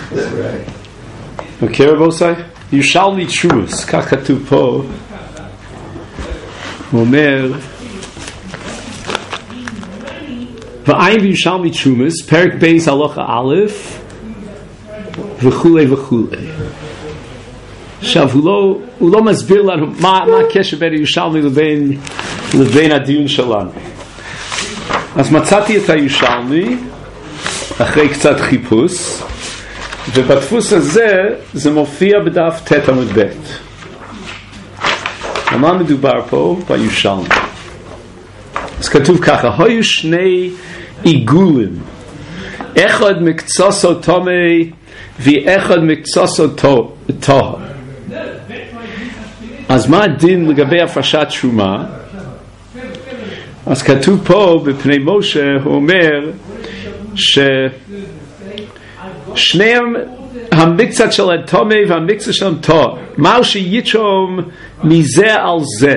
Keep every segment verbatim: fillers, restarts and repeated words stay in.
אוקיי רבוסי? ירושלמי תשומס, כך כתוב פה, הוא אומר ועין בירושלמי תשומס, פרק בייס הלכה א' וכולי וכולי. עכשיו הוא לא, הוא לא מסביר לנו מה, מה הקשר בין ירושלמי לבין, לבין הדיון שלנו. אז מצאתי את הירושלמי אחרי קצת חיפוש, ובדפוס הזה זה מופיע בדף ת' עמוד ב'. על מה מדובר פה בירושלמי? אז כתוב ככה, היו שני עיגולים, אחד מקצוסו תומי ואחד מקצוסו טהור. אז מה הדין לגבי הפרשת תרומה? אז כתוב פה בפני משה, הוא אומר ששניהם המקצת של התומי והמקצת של הטהור, מהו שיתרום מזה על זה.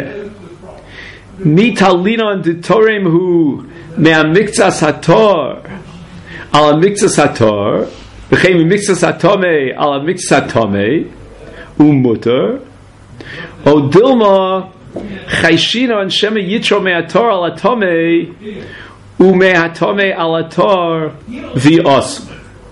מתלינון דתורם הוא מהמקצת הטהור על המקצת הטהור, וכן ממקצת התומי על המקצת התומי, הוא מותר. או דילמה חיישינו אנשמה יתרו מהתור על התומי ומהתומי על התור ויעשו.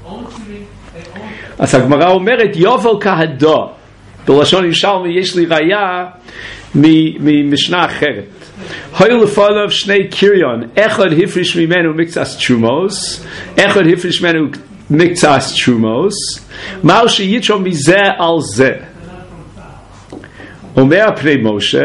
אז הגמרא אומרת יובל כהדו, בלשון ירושלמי יש לי ראיה ממשנה אחרת. היו לפניו שני קריון, אחד הפריש ממנו מקצת תרומוס, אחד הפריש ממנו מקצת תרומוס, מהו שיתרו מזה על זה. אומר פני משה,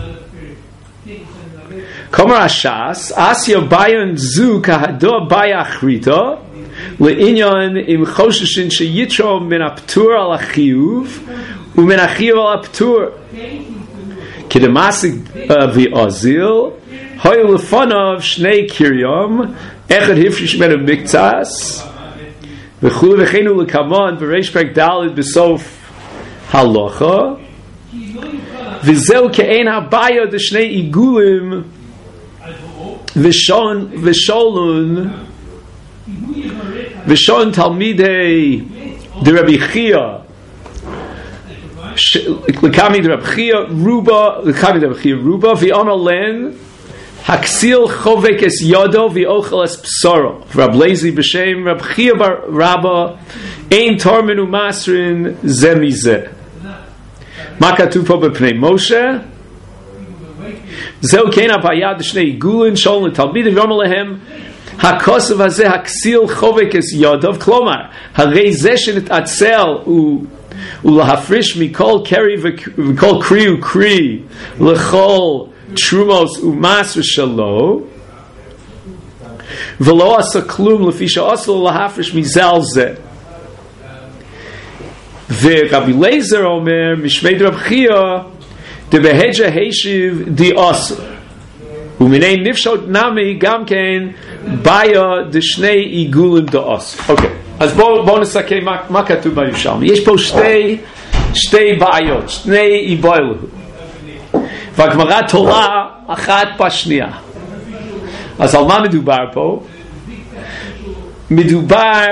כלומר הש"ס, אסיה ביון זו כהדו ביה אחריתו, לעניין אם חוששין שיתרום מן הפטור על החיוב, ומן החיוב על הפטור. כדמאסיק ואוזיל, היו לפניו שני קריום, אחד הפריש ממנו מקצס, וכו' וכנו לקמון בריש פרק ד' בסוף הלוכה, וזהו כאין הבעיה דשני עיגולים ושון ושולון ושון תלמידי דרבי חייא לקמי דרבי חייא רובה לקמי דרבי חייא רובה ואומר לן הכסיל חובק אס יודו ואוכל אס בשרו. רב לייזי בשם רב חייא בר רבא אין תורמן ומסרין זה מזה. מה כתוב פה בפני משה? זהו כן הבעיה דשני עיגולים שואלים לתלמידים ואומר להם הכוסף הזה הכסיל חובק אס יודו, כלומר הרי זה שנתעצל הוא ולהפריש מכל קרי וכל קרי וקרי לכל תרומוס ומסר שלו ולא עשה כלום לפי שעשה להפריש מזה על זה. ורבי לייזר אומר משמי רב חייא דבהג'ה הישיב די אסר ומיני נפשות נמי גם כן בעיה דשני עיגולים די אסר. אוקיי, אז בואו בוא נסכם מה, מה כתוב בירושלמי. יש פה שתי שתי בעיות, שני עיבוילים, והגמרא תולה אחת בשנייה. אז על מה מדובר פה? מדובר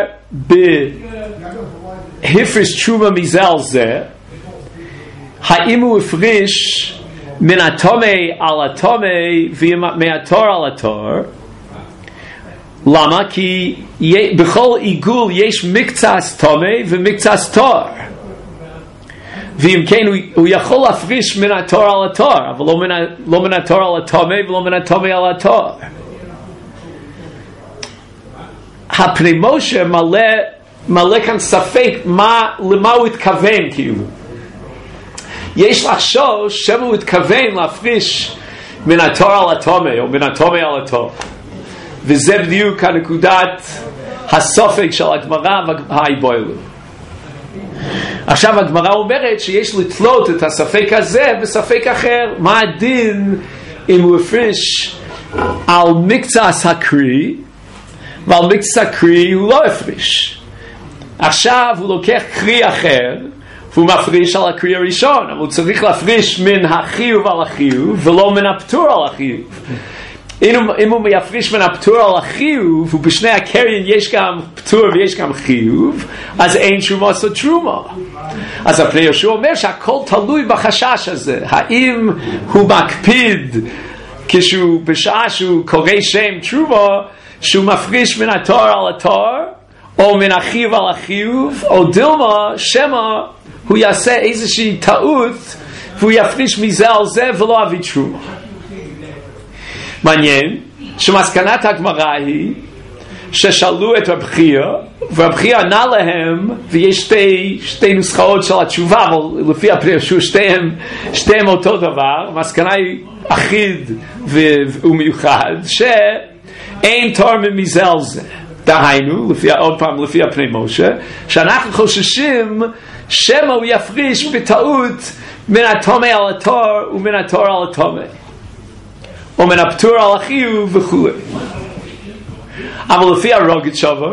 בהפריש תרומה מזה על זה. האם הוא הפריש מן התומי על התומי ומהתור על התור? למה? כי בכל עיגול יש מקצת תומי ומקצת תור, ואם כן הוא, הוא יכול להפריש מן התור על התור, אבל לא מן, לא מן התור על התומי ולא מן התומי על התור. הפני משה מלא מלא כאן ספק מה, למה הוא התכוון. כאילו יש לחשוש שמה הוא התכוון להפריש מן התור על התומי או מן התומי על התור, וזה בדיוק הנקודת הסופק של הגמרא והעיבוילים. עכשיו הגמרא אומרת שיש לתלות את הספק הזה בספק אחר. מה הדין אם הוא הפריש על מקצת הקרי ועל מקצת הקרי הוא לא הפריש? עכשיו הוא לוקח קרי אחר והוא מפריש על הקרי הראשון, אבל הוא צריך להפריש מן החיוב על החיוב ולא מן הפטור על החיוב. אם הוא מייפריש מן הפטור על החיוב, ובשני הקרן יש גם פטור ויש גם חיוב, אז אין תרומה עושה תרומה. אז הפני יהושע אומר שהכל תלוי בחשש הזה. האם הוא מקפיד כשהוא בשעה שהוא קורא שם תרומה, שהוא מפריש מן התור על התור, או מן החיוב על החיוב, או דילמה, שמה הוא יעשה איזושהי טעות, והוא יפריש מזה על זה ולא אביא תרומה. מעניין שמסקנת הגמרא היא ששאלו את רב חייא, ורב חייא ענה להם, ויש שתי, שתי נוסחאות של התשובה, אבל לפי הפרשו שתיהם, שתיהם אותו דבר. המסקנה היא אחיד ומיוחד, שאין תורמים מזה על זה. דהיינו, לפי, עוד פעם לפי הפני משה, שאנחנו חוששים שמא הוא יפריש בטעות מן התומא על התור ומן התור על התומא, או מן הפטור על החיוב וכו'. אבל לפי הרוגת שובר,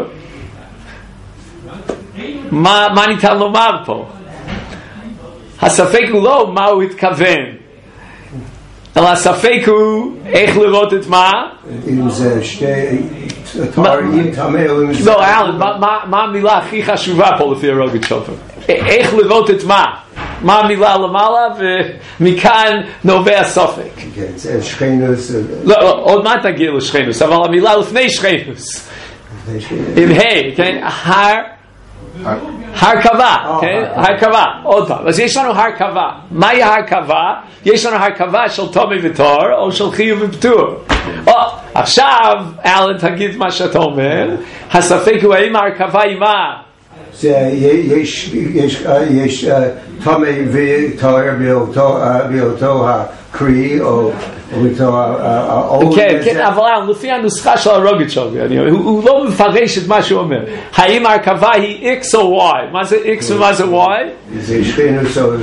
מה, מה ניתן לומר פה? הספק הוא לא מה הוא התכוון, אלא הספק הוא איך לראות את מה? אם זה שתי תארים תמאים. לא, אלן, מה המילה הכי חשובה פה לפי הרוגת שובר? איך לראות את מה? מה המילה למעלה, ומכאן נובע ספק. כן, זה שכנוס. לא, לא, עוד מה תגיע לשכנוס, אבל המילה לפני שכנוס. עם ה', כן? הר... הרכבה, כן? הרכבה, עוד פעם. אז יש לנו הרכבה. מהי הרכבה? יש לנו הרכבה של תומא ותור, או של חיוב ופטור. עכשיו, אלן, תגיד מה שאתה אומר. הספק הוא האם הרכבה היא מה? יש יש תומא ותור באותו הקרי, או באותו האור. כן, כן, אבל לפי הנוסחה של הרוגת שובר, הוא לא מפרש את מה שהוא אומר. האם הרכבה היא X או Y? מה זה X ומה זה Y? זה שכנוס או...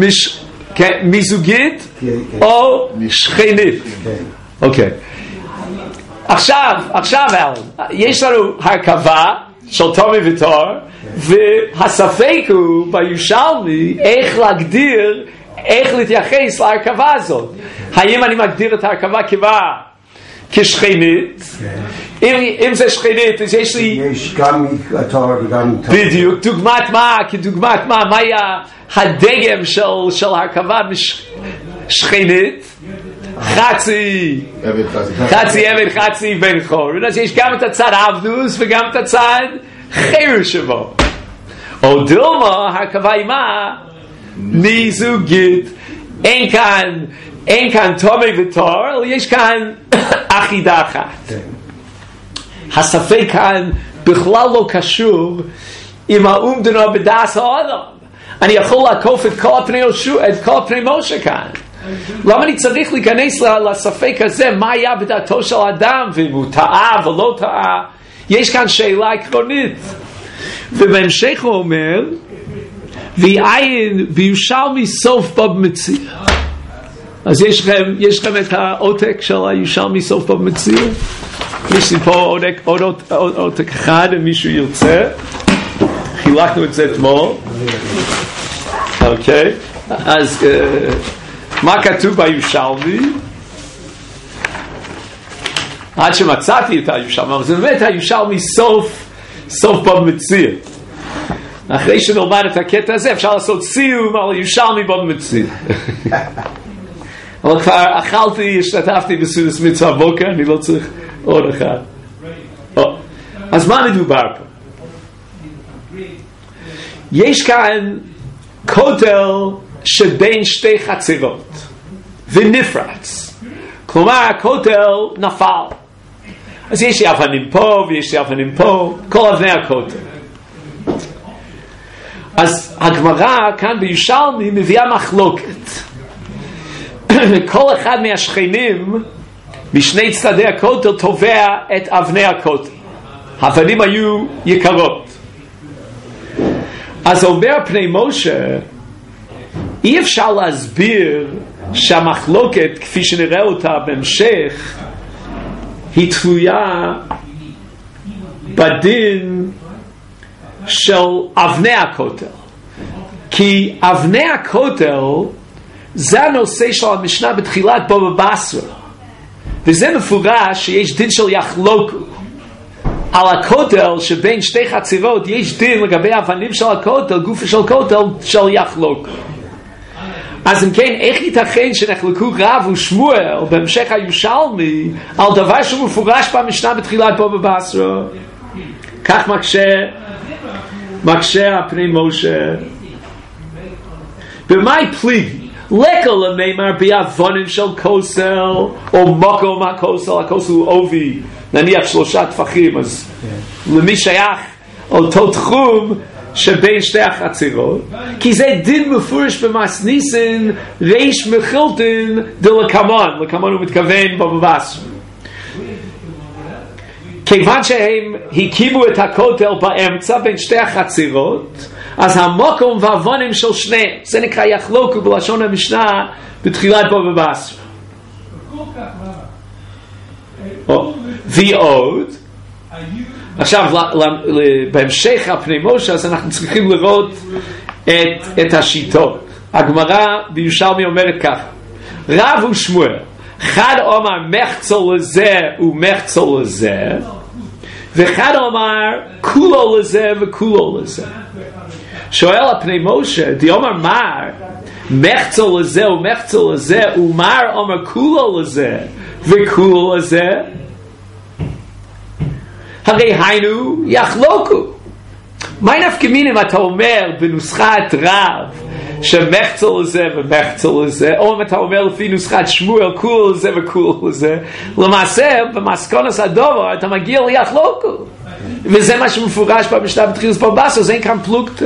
מיזוגית או שכנית. אוקיי. עכשיו, עכשיו אלן, יש לנו הרכבה של תומא ותור, והספק הוא בירושלמי איך להגדיר, איך להתייחס להרכבה הזאת. האם אני מגדיר את ההרכבה כמה? כשכנית? אם, אם זה שכנית, אז יש לי... יש גם התור וגם... בדיוק, דוגמת מה? כדוגמת מה? מה היה הדגם של, של הרכבה שכנית? חצי חצי עבד, חצי בן חור. אז יש גם את הצד עבדוס וגם את הצד חיר שבו. או דילמה, הרכבה היא מה? מיזוגית. אין כאן אין כאן תומא ותור, אלא יש כאן אחידה אחת. הספק כאן בכלל לא קשור עם האומדנו בדעת האדם. אני יכול לעקוף את כל הפני את כל הפני משה כאן. למה אני צריך להיכנס לספק הזה? מה היה בדעתו של אדם, ואם הוא טעה ולא טעה? יש כאן שאלה עקרונית. ובהמשך הוא אומר, ויעין בירושלמי סוף בב מציע. אז יש לכם, יש לכם את העותק של הירושלמי סוף בב מציע? יש לי פה עותק, עוד, עוד, עותק אחד אם מישהו ירצה. חילקנו את זה אתמול. אוקיי. אז מה כתוב בירושלמי? עד שמצאתי את הירושלמי, אבל זה באמת הירושלמי סוף, סוף בב מציע. אחרי שנלמד את הקטע הזה אפשר לעשות סיום על ירושלמי בב מציע. אבל כבר אכלתי, השתתפתי בסעודת מצווה בוקר, אני לא צריך עוד אחד. אז מה מדובר פה? יש כאן כותל שבין שתי חצרות ונפרץ, כלומר הכותל נפל. אז יש לי אבנים פה ויש לי אבנים פה, כל אבני הכותל. אז הגמרא כאן בירושלמי מביאה מחלוקת. כל אחד מהשכנים משני צדדי הכותל תובע את אבני הכותל. האבנים היו יקרות. אז אומר פני משה, אי אפשר להסביר שהמחלוקת כפי שנראה אותה בהמשך היא תלויה בדין של אבני הכותל, כי אבני הכותל זה הנושא של המשנה בתחילת בבא בסרה, וזה מפורש שיש דין של יחלוקו על הכותל שבין שתי חצירות, יש דין לגבי האבנים של הכותל, גופה של הכותל של יחלוקו. אז אם כן, איך ייתכן שנחלקו רב ושמואל בהמשך הירושלמי על דבר שהוא מפורש במשנה בתחילת בבא בסרא? כך מקשה מקשה הפני משה. במאי פליגי לכל המימר באבונים של כוסל או מקום הכוסל, הכוסל הוא עובי נניח שלושה טפחים, אז למי שייך אותו תחום שבין שתי החצירות, כי זה דין מפורש במסניסין ריש מחילתין דלקמון, לקמון הוא מתכוון בבא בסרא. כיוון שהם הקימו את הכותל באמצע בין שתי החצירות, אז המקום והאבונים של שניהם, זה נקרא יחלוקו בלשון המשנה בתחילת בבא בסרא. ועוד עכשיו בהמשך הפני משה, אז אנחנו צריכים לראות את, את השיטות. הגמרא בירושלמי אומרת ככה: רב ושמואל אחד אומר מחצה לזה ומחצה לזה, ואחד אומר כולו לזה וכולו לזה. שואל הפני משה, די אומר מר מחצה לזה ומחצה לזה, ומר אומר כולו לזה וכולו לזה, הרי היינו יחלוקו. מה נפקא מינה אם אתה אומר בנוסחת רב שמחצה לזה ומחצה לזה, או אם אתה אומר לפי נוסחת שמואל כולו לזה וכולו לזה, למעשה במסקנת הדבר אתה מגיע ליחלוקו, וזה מה שמפורש במשנה בתחילת בבא בסרא, זה אין כאן פלוגתא.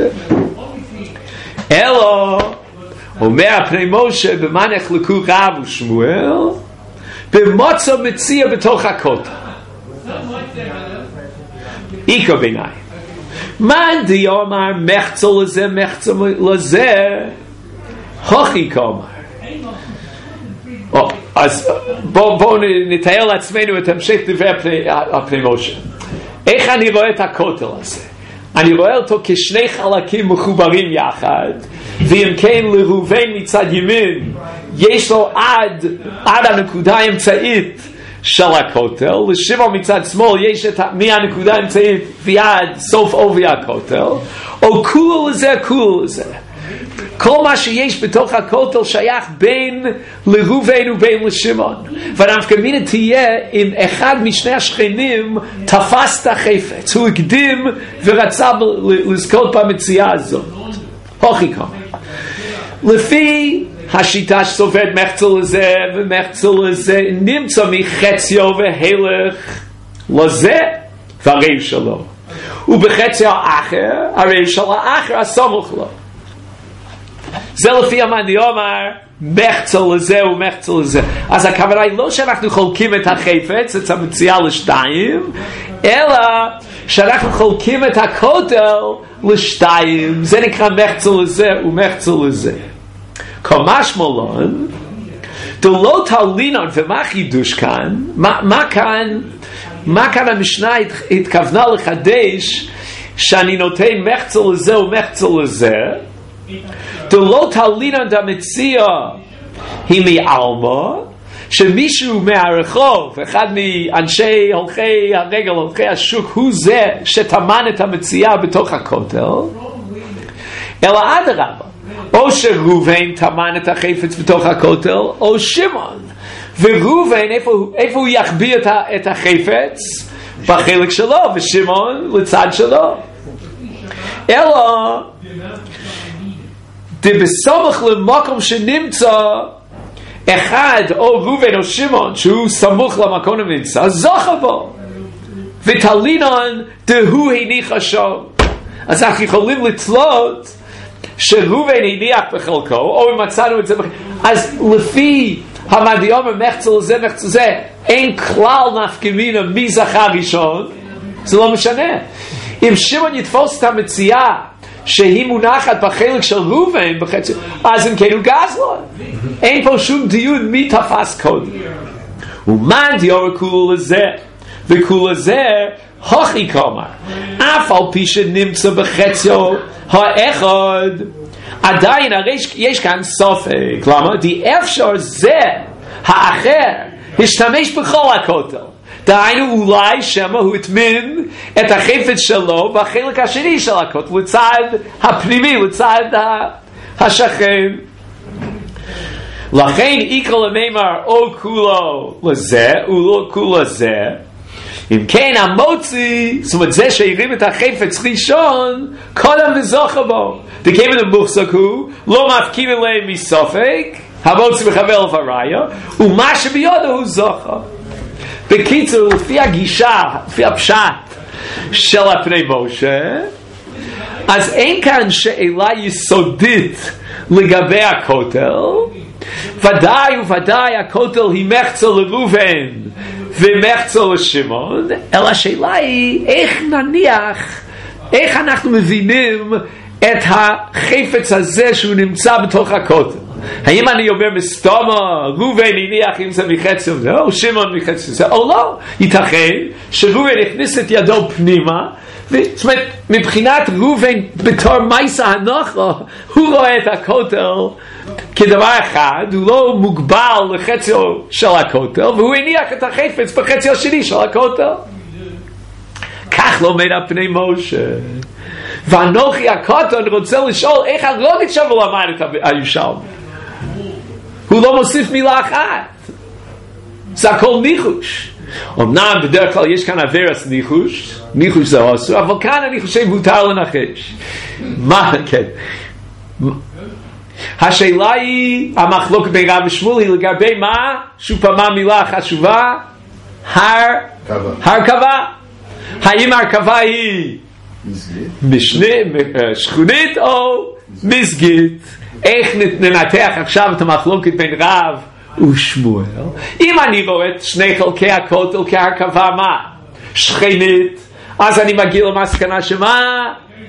אלו אומר הפני משה, במה נחלקו רב ושמואל? במוצא מציע בתוך הכותל. איקו ביניים, מן די אומר מחצה לזה מחצה לזה, הוכי כאומר. אז בואו נתאר לעצמנו את המשך דברי הפני משה. איך אני רואה את הכותל הזה? אני רואה אותו כשני חלקים מחוברים יחד, ואם כן לראובן מצד ימין יש לו עד עד הנקודה האמצעית של הכותל, לשמעון מצד שמאל יש את מהנקודה האמצעית ועד סוף עובי הכותל, או כולו לזה כולו לזה. כל מה שיש בתוך הכותל שייך בין לראובן ובין לשמעון, ונפקא מינה תהיה אם אחד משני השכנים תפס את החפץ, הוא הקדים ורצה לזכות במציאה הזאת. הוכי כאומר, לפי השיטה שסוברת מחצה לזה ומחצה לזה, נמצא מחציו והלך לזה והרייב שלו, ובחציו האחר הרייב של האחר הסמוך לו. זה לפי המאני אומר מחצה לזה ומחצה לזה. אז הכוונה היא לא שאנחנו חולקים את החפץ, את המציאה לשתיים, אלא שאנחנו חולקים את הכותל לשתיים. זה נקרא מחצה לזה ומחצה לזה. כמשמע לן, דלא תלינן, ומה חידוש כאן? מה, מה כאן? מה כאן המשנה התכוונה לחדש שאני נותן מחצה לזה ומחצה לזה? דלא תלינן דמציע היא מעלמא, שמישהו מהרחוב, אחד מאנשי הולכי הרגל, הולכי השוק, הוא זה שטמן את המציאה בתוך הכותל, אלא אדרבה, או שראובן טמן את החפץ בתוך הכותל, או שמעון. וראובן, איפה, איפה הוא יחביא את, ה, את החפץ? בחלק שלו, ושמעון לצד שלו. אלא, דבסמוך למקום שנמצא אחד, או ראובן או שמעון, שהוא סמוך למקום הנמצא, זוכה בו. ותלינון דהו הניח שם. אז אנחנו יכולים לתלות שראובן הניח בחלקו, או אם מצאנו את זה בחלקו. אז לפי המדיום מחצה לזה מחצה לזה, אין כלל נפקא מינה מי זכה ראשון, זה לא משנה. אם שמעון יתפוס את המציאה שהיא מונחת בחלק של ראובן בחצי, אז אם כן הוא גז לו. אין פה שום דיון מי תפס קודם. ומן דיור כול לזה וכול לזה הוכי כאומר, אף על פי שנמצא בחציו האחד, עדיין הרי יש כאן ספק. למה? די אפשר זה האחר השתמש בכל הכותל. דהיינו אולי שמה הוא התמין את החפץ שלו בחלק השני של הכותל, לצד הפנימי, לצד השכן. לכן איקרא למימר או כולו לזה, או לא כולו לזה. אם כן המוציא, זאת אומרת זה שהרים את החפץ ראשון, קודם וזוכה בו. דכיוון המוחזק הוא, לא מפקים אליהם מסופק, המוציא מחבר אל הראיה, ומה שביודו הוא זוכה. בקיצור, לפי הגישה, לפי הפשט של הפני משה, אז אין כאן שאלה יסודית לגבי הכותל, ודאי וודאי הכותל היא מחצה לראובן ומחצה לשמעון, אלא השאלה היא איך נניח, איך אנחנו מבינים את החפץ הזה שהוא נמצא בתוך הכותל. האם אני אומר מסתומה, ראובן הניח אם זה מחצי זה, או שמעון מחצי זה, או לא. ייתכן שראובן הכניס את ידו פנימה, זאת אומרת, מבחינת ראובן בתור מייסה הנוחו, הוא רואה את הכותל כדבר אחד, הוא לא מוגבל לחציו של הכותל, והוא הניח את החפץ בחציו השני של הכותל. כך לומד הפני משה. ואנוכי הקטן רוצה לשאול איך הלוגית שם הוא למד את הירושלמי. הוא לא מוסיף מילה אחת. זה הכל ניחוש. אמנם בדרך כלל יש כאן עבירת ניחוש, ניחוש זה אסור, אבל כאן אני חושב מותר לנחש. מה, כן. השאלה היא, המחלוקת בין רב ושמואל היא לגבי מה? שוב פעם מילה חשובה? הר, הרכבה. האם הרכבה היא משנה, שכונית או מסגית? איך ננתח עכשיו את המחלוקת בין רב ושמואל? אם אני רואה את שני חלקי הכותל כהרכבה מה? שכנית, אז אני מגיע למסקנה שמה?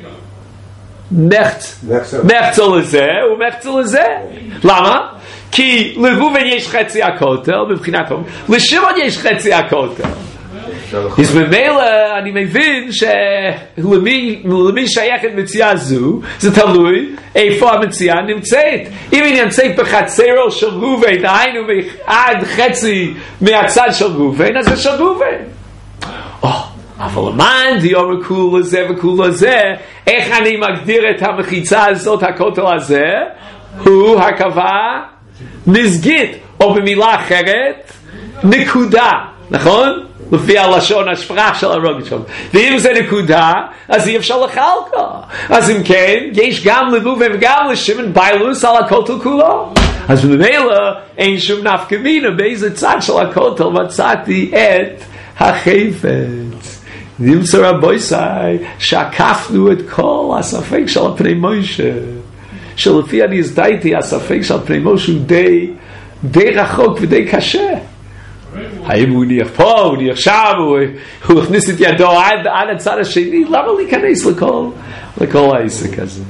מחצה לזה ומחצה לזה. למה? כי לראובן יש חצי הכותל מבחינת הום, לשמעון יש חצי הכותל. אז במילא אני מבין שלמי שייכת מציאה זו, זה תלוי איפה המציאה נמצאת. אם היא נמצאת בחצרו של ראובן, דהיינו עד חצי מהצד של ראובן, אז זה של ראובן. אבל למען דיור כולה זה וכולה זה, איך אני מגדיר את המחיצה הזאת, הכותל הזה? הוא הרכבה מסגית, או במילה אחרת, נקודה, נכון? לפי הלשון השפרח של הרוגת שם. ואם זה נקודה, אז אי אפשר לחלקה. אז אם כן, יש גם לראובן וגם לשמעון ביילוס על הכותל כולו. אז במילא אין שום נפקא מינה באיזה צד של הכותל מצאתי את החפץ. נמצא רבוי סי, שעקפנו את כל הספק של הפני משה. שלפי אני הזדהיתי, הספק של הפני משה הוא די, די רחוק ודי קשה. האם הוא ניח פה, הוא ניח שם, הוא, הוא הכניס את ידו עד, עד הצד השני, למה להיכנס לכל, לכל העסק הזה?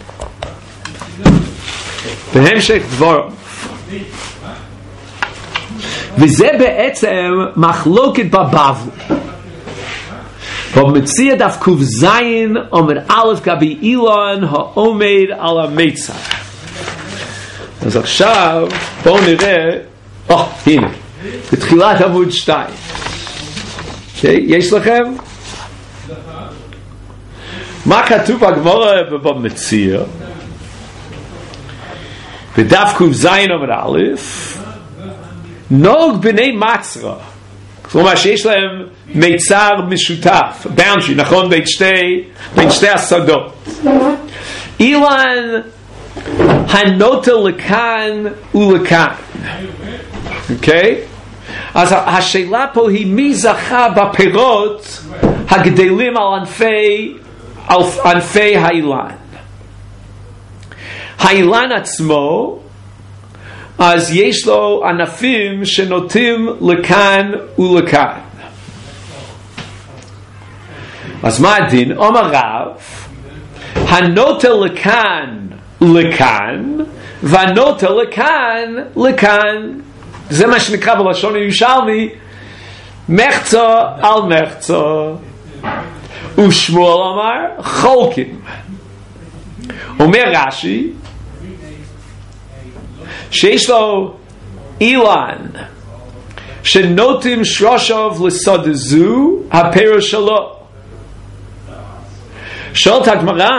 בהמשך דבור. וזה בעצם מחלוקת בבבל. במציע דף קוף זין, אומר א' גבי אילון, העומד על המצח. אז עכשיו, בואו נראה, או, הנה. בתחילת עמוד שתיים. Okay, יש לכם? מה כתוב בגמרא במציע? בדף קוף זין עמוד א', נוג בני מצרה. כלומר שיש להם מיצר משותף, באנשי, נכון? בין שתי, בין שתי השדות. אילן הנוטה לכאן ולכאן. אוקיי? אז השאלה פה היא מי זכה בפירות הגדלים על ענפי, על ענפי האילן. האילן עצמו, אז יש לו ענפים שנוטים לכאן ולכאן. אז מה הדין? אומר רב, הנוטה לכאן לכאן, והנוטה לכאן לכאן. זה מה שנקרא בלשון הירושלמי מחצה על מחצה. ושמואל אמר חולקים. אומר רש"י שיש לו אילן שנוטים שרושוב לסוד זו הפירוש שלו. שואלת הגמרא,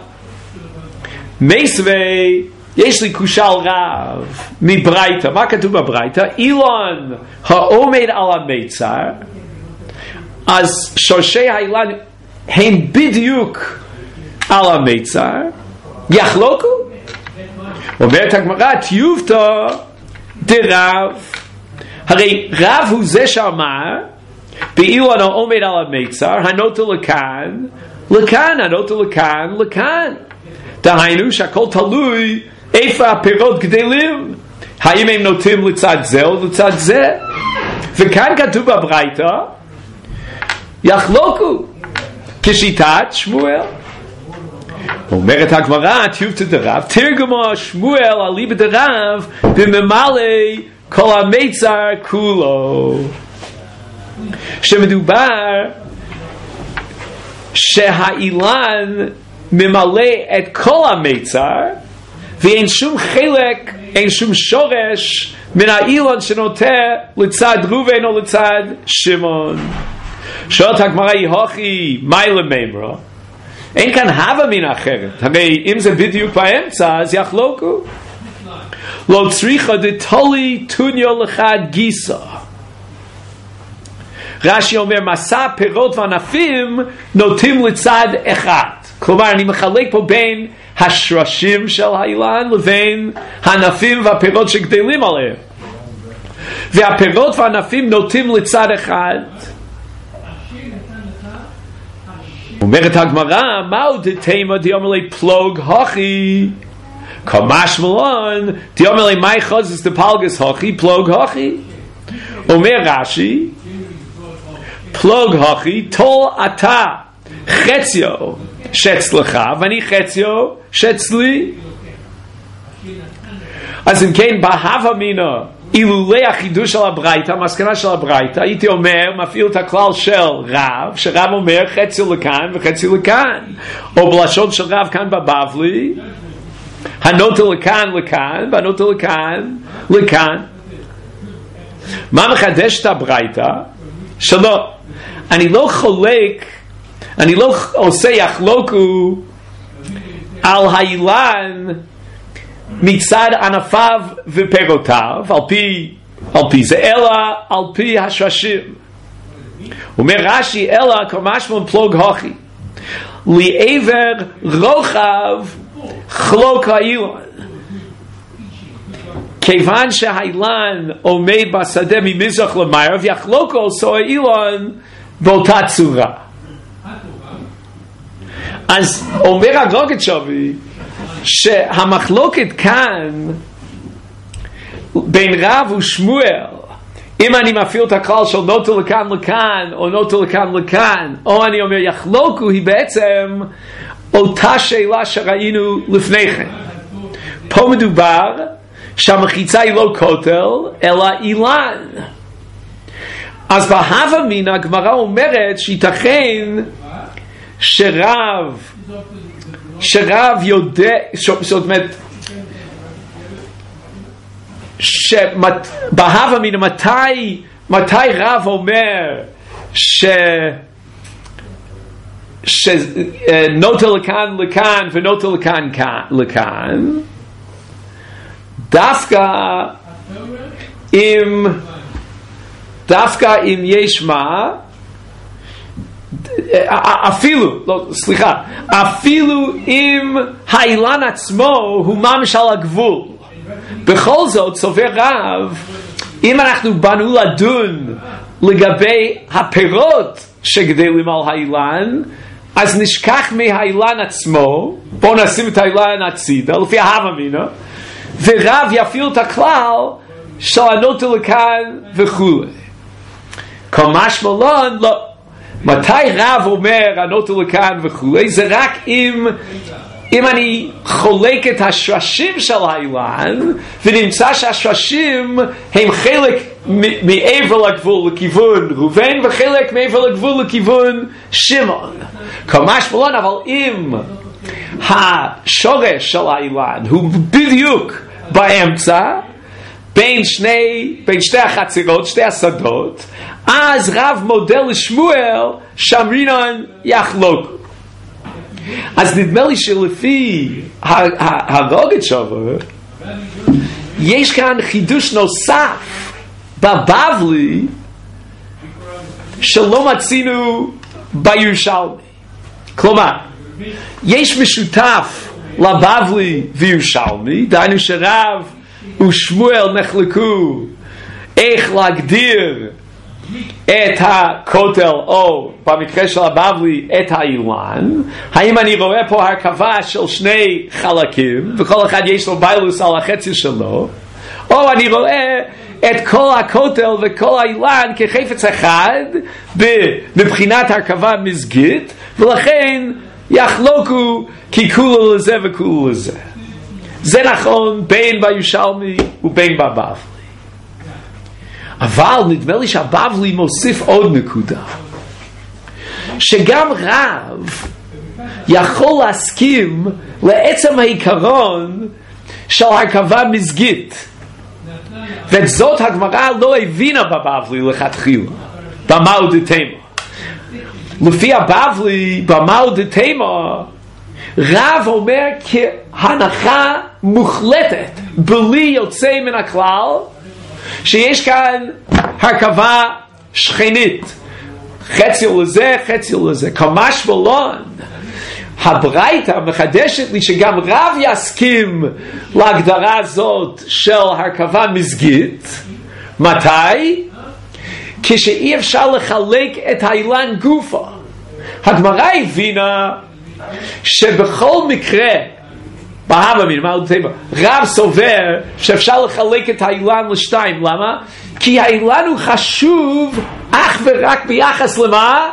מסווי, יש לי קושל רב מברייתא. מה כתוב בברייתא? אילון העומד על המיצר, אז שורשי האילן הם בדיוק על המיצר, יחלוקו? אומרת הגמרא, טיובתא דרב, הרי רב הוא זה שאמר באילון העומד על המיצר, הנוטה לכאן לכאן, הנוטה לכאן לכאן. דהיינו שהכל תלוי איפה הפירות גדלים, האם הם נוטים לצד זה או לצד זה. וכאן כתוב בברייתא יחלוקו כשיטת שמואל. אומרת הגמרא, טיובתא דרב, תרגמו שמואל אליבא דרב בממלא כל המיצר כולו, שמדובר שהאילן ממלא את כל המיצר, ואין שום חלק, אין שום שורש מן האילן שנוטה לצד ראובן או לצד שמעון. שואלת הגמרא, יהוכי מיילה מימרא, אין כאן הווה מן אחרת, הרי אם זה בדיוק באמצע אז יחלוקו. לא צריכה דתולי טוניו לחד גיסה. רש"י אומר, מסע פירות וענפים נוטים לצד אחד. כלומר, אני מחלק פה בין השרשים של האילן לבין הענפים והפירות שגדלים עליהם. והפירות והענפים נוטים לצד אחד. אומרת הגמרא, מהו דתימה דיאמר לי פלוג הוכי? כמשמע לן, דיאמר לי מאי חוזס דפלגס הוכי, פלוג הוכי. אומר רש"י, פלוג הוכי, תול אתה חציו שאצלך ואני חציו שאצלי. אז אם כן, בהווה אמינא, אילולי החידוש של הברייתא, המסקנה של הברייתא, הייתי אומר, מפעיל את הכלל של רב, שרב אומר חציו לכאן וחציו לכאן, או בלשון של רב כאן בבבלי, הנוטה לכאן לכאן והנוטה לכאן לכאן. מה מחדש את הברייתא? שלא, אני לא חולק, אני לא עושה יחלוקו על האילן מצד ענפיו ופירותיו, על פי, על פי זה, אלא על פי השרשים. אומר רש"י, אלא כמשמע פלוג הוכי, לעבר רוחב חלוק האילן. כיוון שהאילן עומד בשדה ממזרח למערב, יחלוקו עשו האילן באותה צורה. אז אומר הרוגצ'ובי שהמחלוקת כאן בין רב ושמואל, אם אני מפעיל את הכלל של נוטה לכאן לכאן או נוטה לכאן לכאן, או אני אומר יחלוקו, היא בעצם אותה שאלה שראינו לפני כן. פה מדובר שהמחיצה היא לא כותל אלא אילן. אז בהווה אמינא הגמרא אומרת שייתכן שרב שרב יודע, זאת אומרת שבהווה אמינא מתי מתי רב אומר ש שנוטה לכאן לכאן ונוטה לכאן לכאן, דווקא אם דווקא אם יש מה אפילו, לא, סליחה, אפילו אם האילן עצמו הוא ממש על הגבול, בכל זאת סובר רב, אם אנחנו באנו לדון לגבי הפירות שגדלים על האילן, אז נשכח מהאילן עצמו, בואו נשים את האילן הצידה לפי ההווה אמינא, ורב יפעיל את הכלל של הנוטה לכאן וכולי. כמשמע לן, לא. מתי רב אומר הנוטה לכאן וכולי? זה רק אם אם אני חולק את השרשים של האילן ונמצא שהשרשים הם חלק מעבר לגבול לכיוון ראובן וחלק מעבר לגבול לכיוון שמעון. כמשמע לן, אבל אם השורש של האילן הוא בדיוק באמצע, בין שני, בין שתי החצרות, שתי השדות, אז רב מודה לשמואל שמרינן יחלוק. אז נדמה לי שלפי הרוגת שובר, יש כאן חידוש נוסף בבבלי שלא מצינו בירושלמי. כלומר, יש משותף לבבלי וירושלמי, דהיינו שרב ושמואל נחלקו איך להגדיר את הכותל, או במקרה של הבבלי את האילן. האם אני רואה פה הרכבה של שני חלקים וכל אחד יש לו ביילוס על החצי שלו, או אני רואה את כל הכותל וכל האילן כחפץ אחד מבחינת הרכבה מזגית, ולכן יחלוקו כי כולו לזה וכולו לזה. זה נכון בין בירושלמי ובין בבבלי. אבל נדמה לי שהבבלי מוסיף עוד נקודה, שגם רב יכול להסכים לעצם העיקרון של הרכבה מזגית, וזאת הגמרא לא הבינה בבבלי לכתחילה במאו דתימה. לפי הבבלי במאו דתימה רב אומר כהנחה מוחלטת בלי יוצא מן הכלל שיש כאן הרכבה שכנית, חצי לזה חצי לזה. כמשמע לן הברייתא מחדשת לי שגם רב יסכים להגדרה הזאת של הרכבה מזגית. מתי? כשאי אפשר לחלק את האילן גופה. הגמרא הבינה שבכל מקרה בהבמין, רב סובר שאפשר לחלק את האילן לשתיים. למה? כי האילן הוא חשוב אך ורק ביחס למה?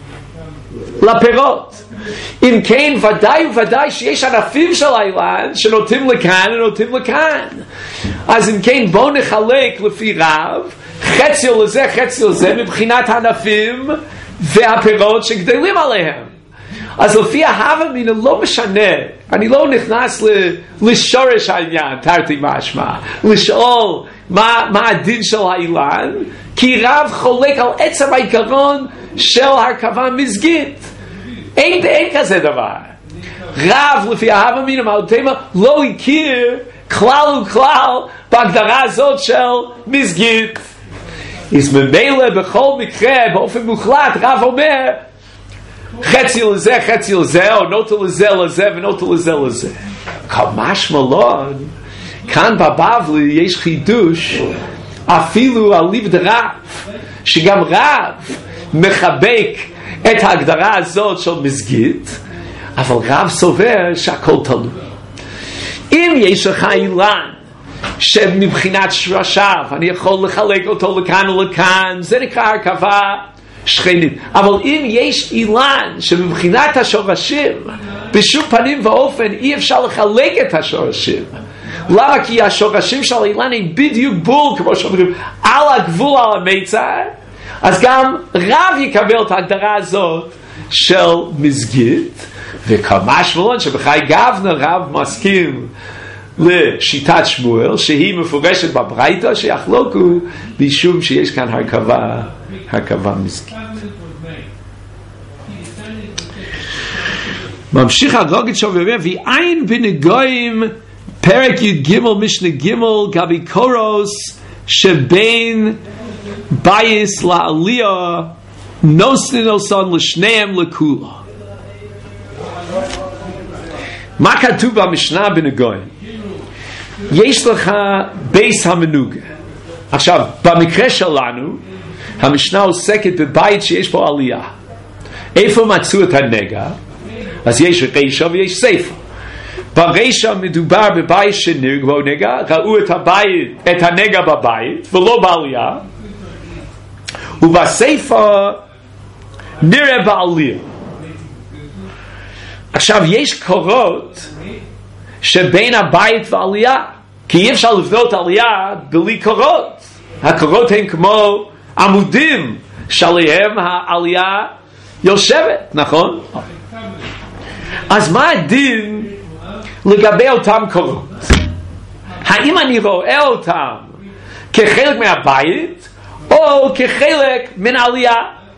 לפירות. אם כן, ודאי וודאי שיש ענפים של האילן שנוטים לכאן ונוטים לכאן. אז אם כן, בואו נחלק לפי רב חצי לזה חצי לזה מבחינת הענפים והפירות שגדלים עליהם. אז לפי ההבמין לא משנה, אני לא נכנס לשורש העניין, תרתי משמע, לשאול מה, מה הדין של האילן, כי רב חולק על עצם העיקרון של הרכבה מזגית. אין, אין כזה דבר. רב לפי ההבמין המאותמה לא הכיר כלל וכלל בהגדרה הזאת של מזגית. אז ממילא בכל מקרה באופן מוחלט רב אומר חצי לזה חצי לזה, או נוטה לזה לזה ונוטה לזה לזה. כמשמע לן כאן בבבלי יש חידוש אפילו על ליבד רב, שגם רב מחבק את ההגדרה הזאת של מזגית, אבל רב סובר שהכל תלוי. אם יש לך אילן שמבחינת שרשיו אני יכול לחלק אותו לכאן ולכאן, זה נקרא הרכבה שכנית. אבל אם יש אילן שמבחינת השורשים בשום פנים ואופן אי אפשר לחלק את השורשים, למה? כי השורשים של האילן הם בדיוק בול, כמו שאומרים, על הגבול על המיצר. אז גם רב יקבל את ההגדרה הזאת של מזגית. וכמשמע לן שבחיי גוונא רב מסכים לשיטת שמואל שהיא מפורשת בברייתא שיחלוקו משום שיש כאן הרכבה הרכבה מזגית. ממשיך הרוגת שם ואומר ועין בנגויים פרק י' ג' משנה ג' גבי קורוס שבין בייס לעלייה נוסן נוסן לשניהם לכולה. מה כתוב במשנה בנגויים? יש לך בייס המנוגה. עכשיו במקרה שלנו המשנה עוסקת בבית שיש פה עלייה. איפה מצאו את הנגע? אז יש רישא ויש סיפא. ברישא מדובר בבית שנרגעו נגע, ראו את הבית, את הנגע בבית ולא בעלייה, ובסיפא נראה בעלייה. עכשיו יש קורות שבין הבית ועלייה, כי אי אפשר לבנות עלייה בלי קורות. הקורות הן כמו עמודים שעליהם העלייה יושבת, נכון? אז מה הדין לגבי אותם קורות? האם אני רואה אותם כחלק מהבית, או כחלק מן העלייה.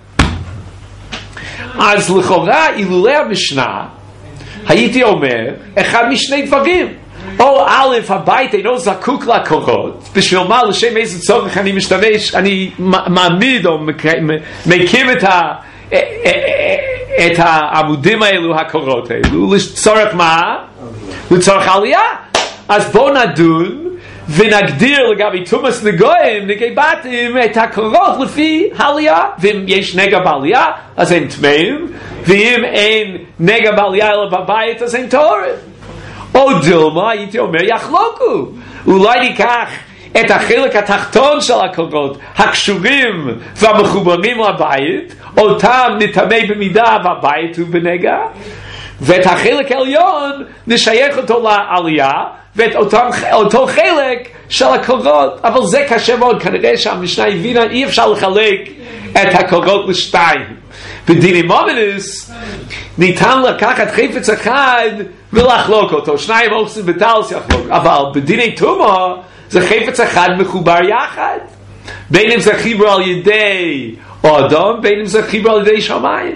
אז לכאורה, אילולי המשנה, הייתי אומר, אחד משני דברים. או א', הבית אינו זקוק לקורות, בשביל מה, לשם איזה צורך אני משתמש, אני מעמיד או מקים את ה... את העמודים האלו, הקורות האלו, לצורך מה? לצורך עלייה. אז בואו נדון ונגדיר לגבי תומס נגויים, נגי בתים, את הקורות לפי העלייה. ואם יש נגע בעלייה, אז הם טמאים, ואם אין נגע בעלייה אלא בבית, אז הם טהורים. או דילמה, הייתי אומר, יחלוקו. אולי ניקח את החלק התחתון של הקורות, הקשורים והמחוברים לבית, אותם נטמא במידה והבית הוא בנגע, ואת החלק העליון נשייך אותו לעלייה, ואת אותם, אותו חלק של הקורות. אבל זה קשה מאוד, כנראה שהמשנה הבינה, אי אפשר לחלק את הקורות לשתיים. בדיני מומנס ניתן לקחת חפץ אחד ולחלוק אותו, שניים אוכסים בטלס יחלוק, אבל בדיני תומה זה חפץ אחד מחובר יחד, בין אם זה חיבור על ידי אדם, בין אם זה חיבור על ידי שמיים.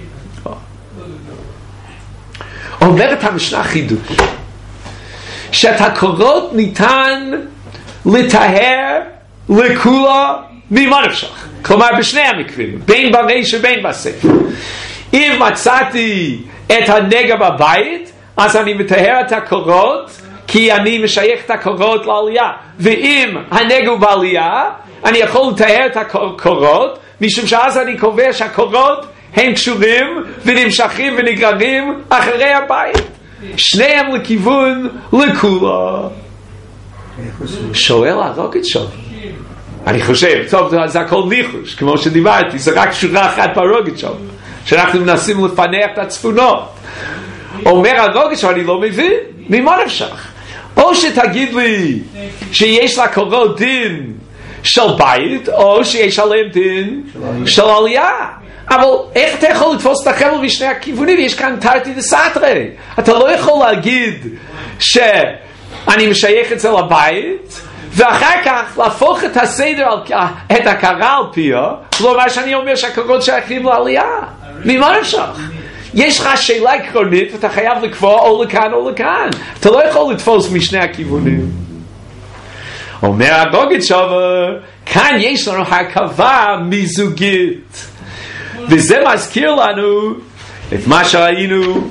אומרת המשנה חידוש, שאת הקורות ניתן לטהר לכולה ממה נפשך, כלומר בשני המקרים, בין בריש ובין בסוף. אם מצאתי את הנגע בבית, אז אני מטהר את הקורות, כי אני משייך את הקורות לעלייה. ואם הנגע הוא בעלייה, אני יכול לטהר את הקורות, משום שאז אני קובע שהקורות הם קשורים ונמשכים ונגררים אחרי הבית. שניהם לכיוון לכולה. שואל הרוגת שם. אני חושב, טוב, זה הכל ניחוש, כמו שדיברתי, זה רק שורה אחת ברוגת שם, שאנחנו מנסים לפנח את הצפונות. אומר הרוגת שם, אני לא מבין, ממה נפשך? או שתגיד לי שיש לה קורות דין של בית, או שיש עליהם דין של עלייה. אבל איך אתה יכול לתפוס את החבל משני הכיוונים? יש כאן תרתי דסתרי. אתה לא יכול להגיד שאני משייך את זה לבית, ואחר כך להפוך את הסדר, את הכרה על פיה, ולומר שאני אומר שהקורות שייכים לעלייה. ממה נפשך? יש לך שאלה עקרונית ואתה חייב לקבוע או לכאן או לכאן. אתה לא יכול לתפוס משני הכיוונים. אומר הגוגת שווה, כאן יש לנו הרכבה מיזוגית. וזה מזכיר לנו את מה שראינו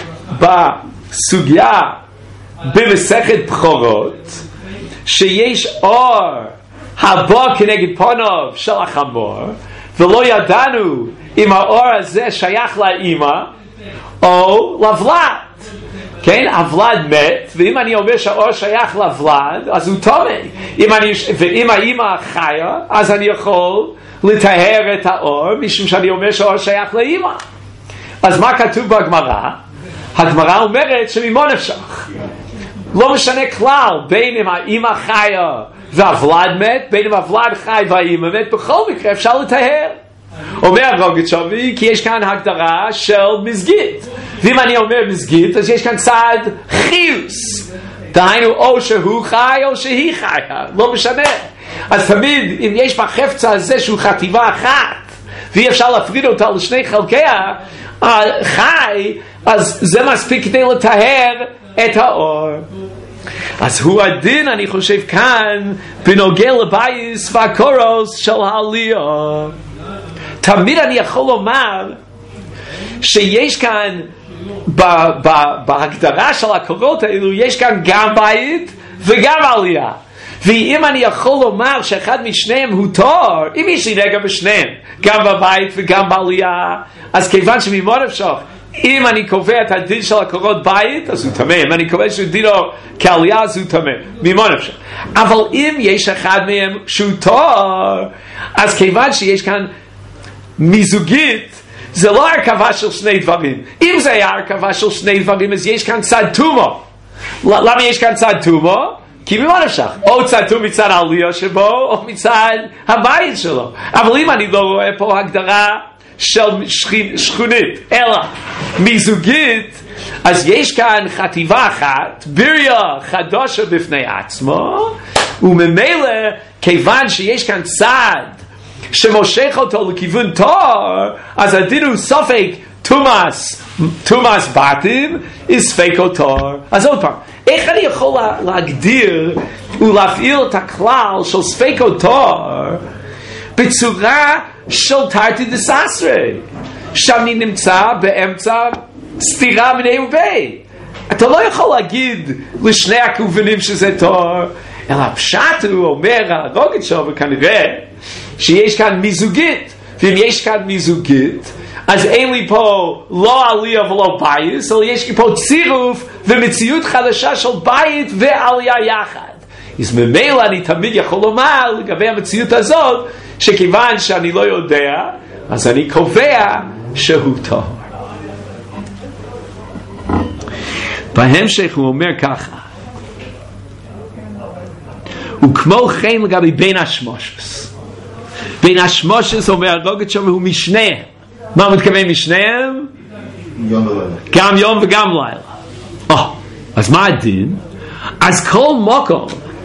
בסוגיה במסכת בכורות, שיש אור הבא כנגד פניו של החמור, ולא ידענו אם האור הזה שייך לאמא או לבלד. כן, הוולד מת, ואם אני אומר שהאור שייך לבלד, אז הוא טומא. ואם האמא חיה, אז אני יכול לטהר את האור, משום שאני אומר שהאור שייך לאמא. אז מה כתוב בהגמרא? הגמרא אומרת שממה נפשך. לא משנה כלל, בין אם האמא חיה והוולד מת, בין אם הוולד חי והאמא מת, בכל מקרה אפשר לטהר. אומר הרוגת שווי, כי יש כאן הגדרה של מסגית. ואם אני אומר מסגית, אז יש כאן צד חיוס. דהיינו, או שהוא חי או שהיא חיה, לא משנה. אז תמיד, אם יש בחפצה הזה שהוא חטיבה אחת, ואי אפשר להפריד אותה לשני חלקיה, חי, אז זה מספיק כדי לטהר את האור. אז הוא הדין, אני חושב כאן, בנוגע לבייס והקורוס של העלייה. תמיד אני יכול לומר שיש כאן בהגדרה של הקורות האלו, יש כאן גם בית וגם עלייה. ואם אני יכול לומר שאחד משניהם הוא תואר, אם יש לי נגע בשניהם, גם בבית וגם בעלייה, אז כיוון שממה נפשך, אם אני קובע את הדין של הקורות בית, אז הוא טמא. אם אני קובע שדינו כעלייה, אז הוא טמא. ממה נפשך? אבל אם יש אחד מהם שהוא תואר, אז כיוון שיש כאן מיזוגית, זה לא הרכבה של שני דברים. אם זה היה הרכבה של שני דברים, אז יש כאן צד תומו. למה יש כאן צד תומו? כי ממה נפשך? או צד תום מצד העלייה שבו, או מצד הבית שלו. אבל אם אני לא רואה פה הגדרה של שכונית, אלא מיזוגית, אז יש כאן חטיבה אחת, ביריה חדושה בפני עצמו, וממילא, כיוון שיש כאן צד שמושך אותו לכיוון תואר, אז הדין הוא סופק תומאס, תומאס בתים, ספקו תואר. אז עוד פעם, איך אני יכול להגדיר ולהפעיל את הכלל של ספקו תואר בצורה של תרתי דססרי, שאני נמצא באמצע סתירה מני ובי? אתה לא יכול להגיד לשני הכוונים שזה תואר, אלא הפשט הוא אומר הרוגצ'וב וכנראה שיש כאן מיזוגית, ואם יש כאן מיזוגית אז אין לי פה לא עלייה ולא בייס, אלא יש לי פה צירוף ומציאות חדשה של בית ועלייה יחד. אז ממילא אני תמיד יכול לומר לגבי המציאות הזאת, שכיוון שאני לא יודע, אז אני קובע שהוא טהור. בהמשך הוא אומר ככה, וכמו כן לגבי בין השמושס. בין השמושס אומר הרוגצ'וב הוא משניהם. מה הוא מתכוון משניהם? יום ולילה. גם יום וגם לילה. Oh, אז מה הדין? אז כל מקום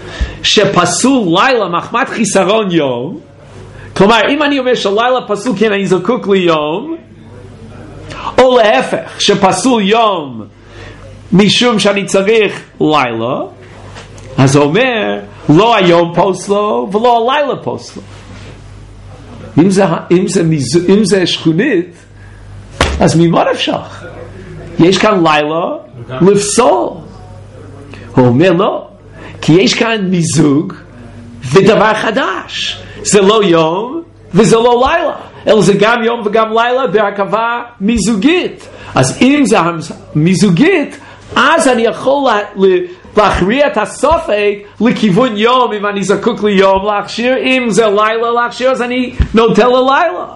שפסול לילה מחמת חיסרון יום, כלומר אם אני אומר שלילה פסול כי אני זקוק ליום, או להפך שפסול יום משום שאני צריך לילה, אז הוא אומר לא היום פוסלו ולא הלילה פוסלו. אם זה, אם זה, אם זה שכונית, אז ממה נפשך? יש כאן לילה לפסול. הוא אומר לא, כי יש כאן מיזוג ודבר חדש. זה לא יום וזה לא לילה, אלא זה גם יום וגם לילה בהרכבה מיזוגית. אז אם זה מיזוגית, אז אני יכול לה, להכריע את הסופק לכיוון יום, אם אני זקוק ליום להכשיר, אם זה לילה להכשיר אז אני נוטה ללילה.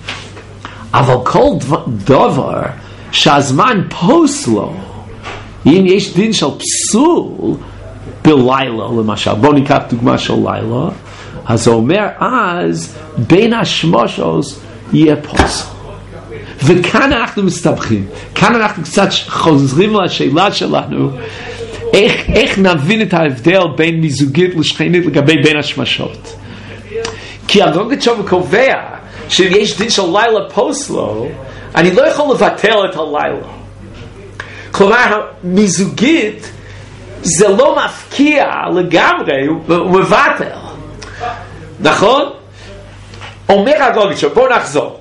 אבל כל דבר שהזמן פוסלו, אם יש דין של פסול בלילה למשל, בוא ניקח דוגמה של לילה, אז הוא אומר אז בין השמושות יהיה פוסל. וכאן אנחנו מסתבכים, כאן אנחנו קצת חוזרים לשאלה שלנו, איך, איך נבין את ההבדל בין מיזוגית לשכנית לגבי בין השמשות. כי הרוגצ'וב קובע שיש דין של לילה פוסלו, אני לא יכול לבטל את הלילה. כלומר, מיזוגית זה לא מפקיע לגמרי, הוא מבטל. נכון? אומר הרוגצ'וב, בואו נחזור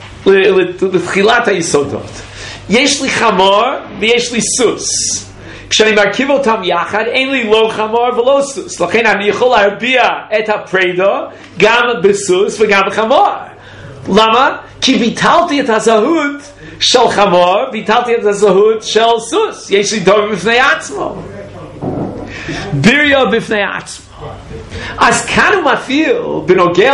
לתחילת היסודות. יש לי חמור ויש לי סוס. כשאני מרכיב אותם יחד, אין לי לא חמור ולא סוס. לכן אני יכול להרביע את הפרידו גם בסוס וגם בחמור. למה? כי ביטלתי את הזהות של חמור, ביטלתי את הזהות של סוס. יש לי דור בפני עצמו. ביריו בפני עצמו. אז כאן הוא מפעיל, בנוגע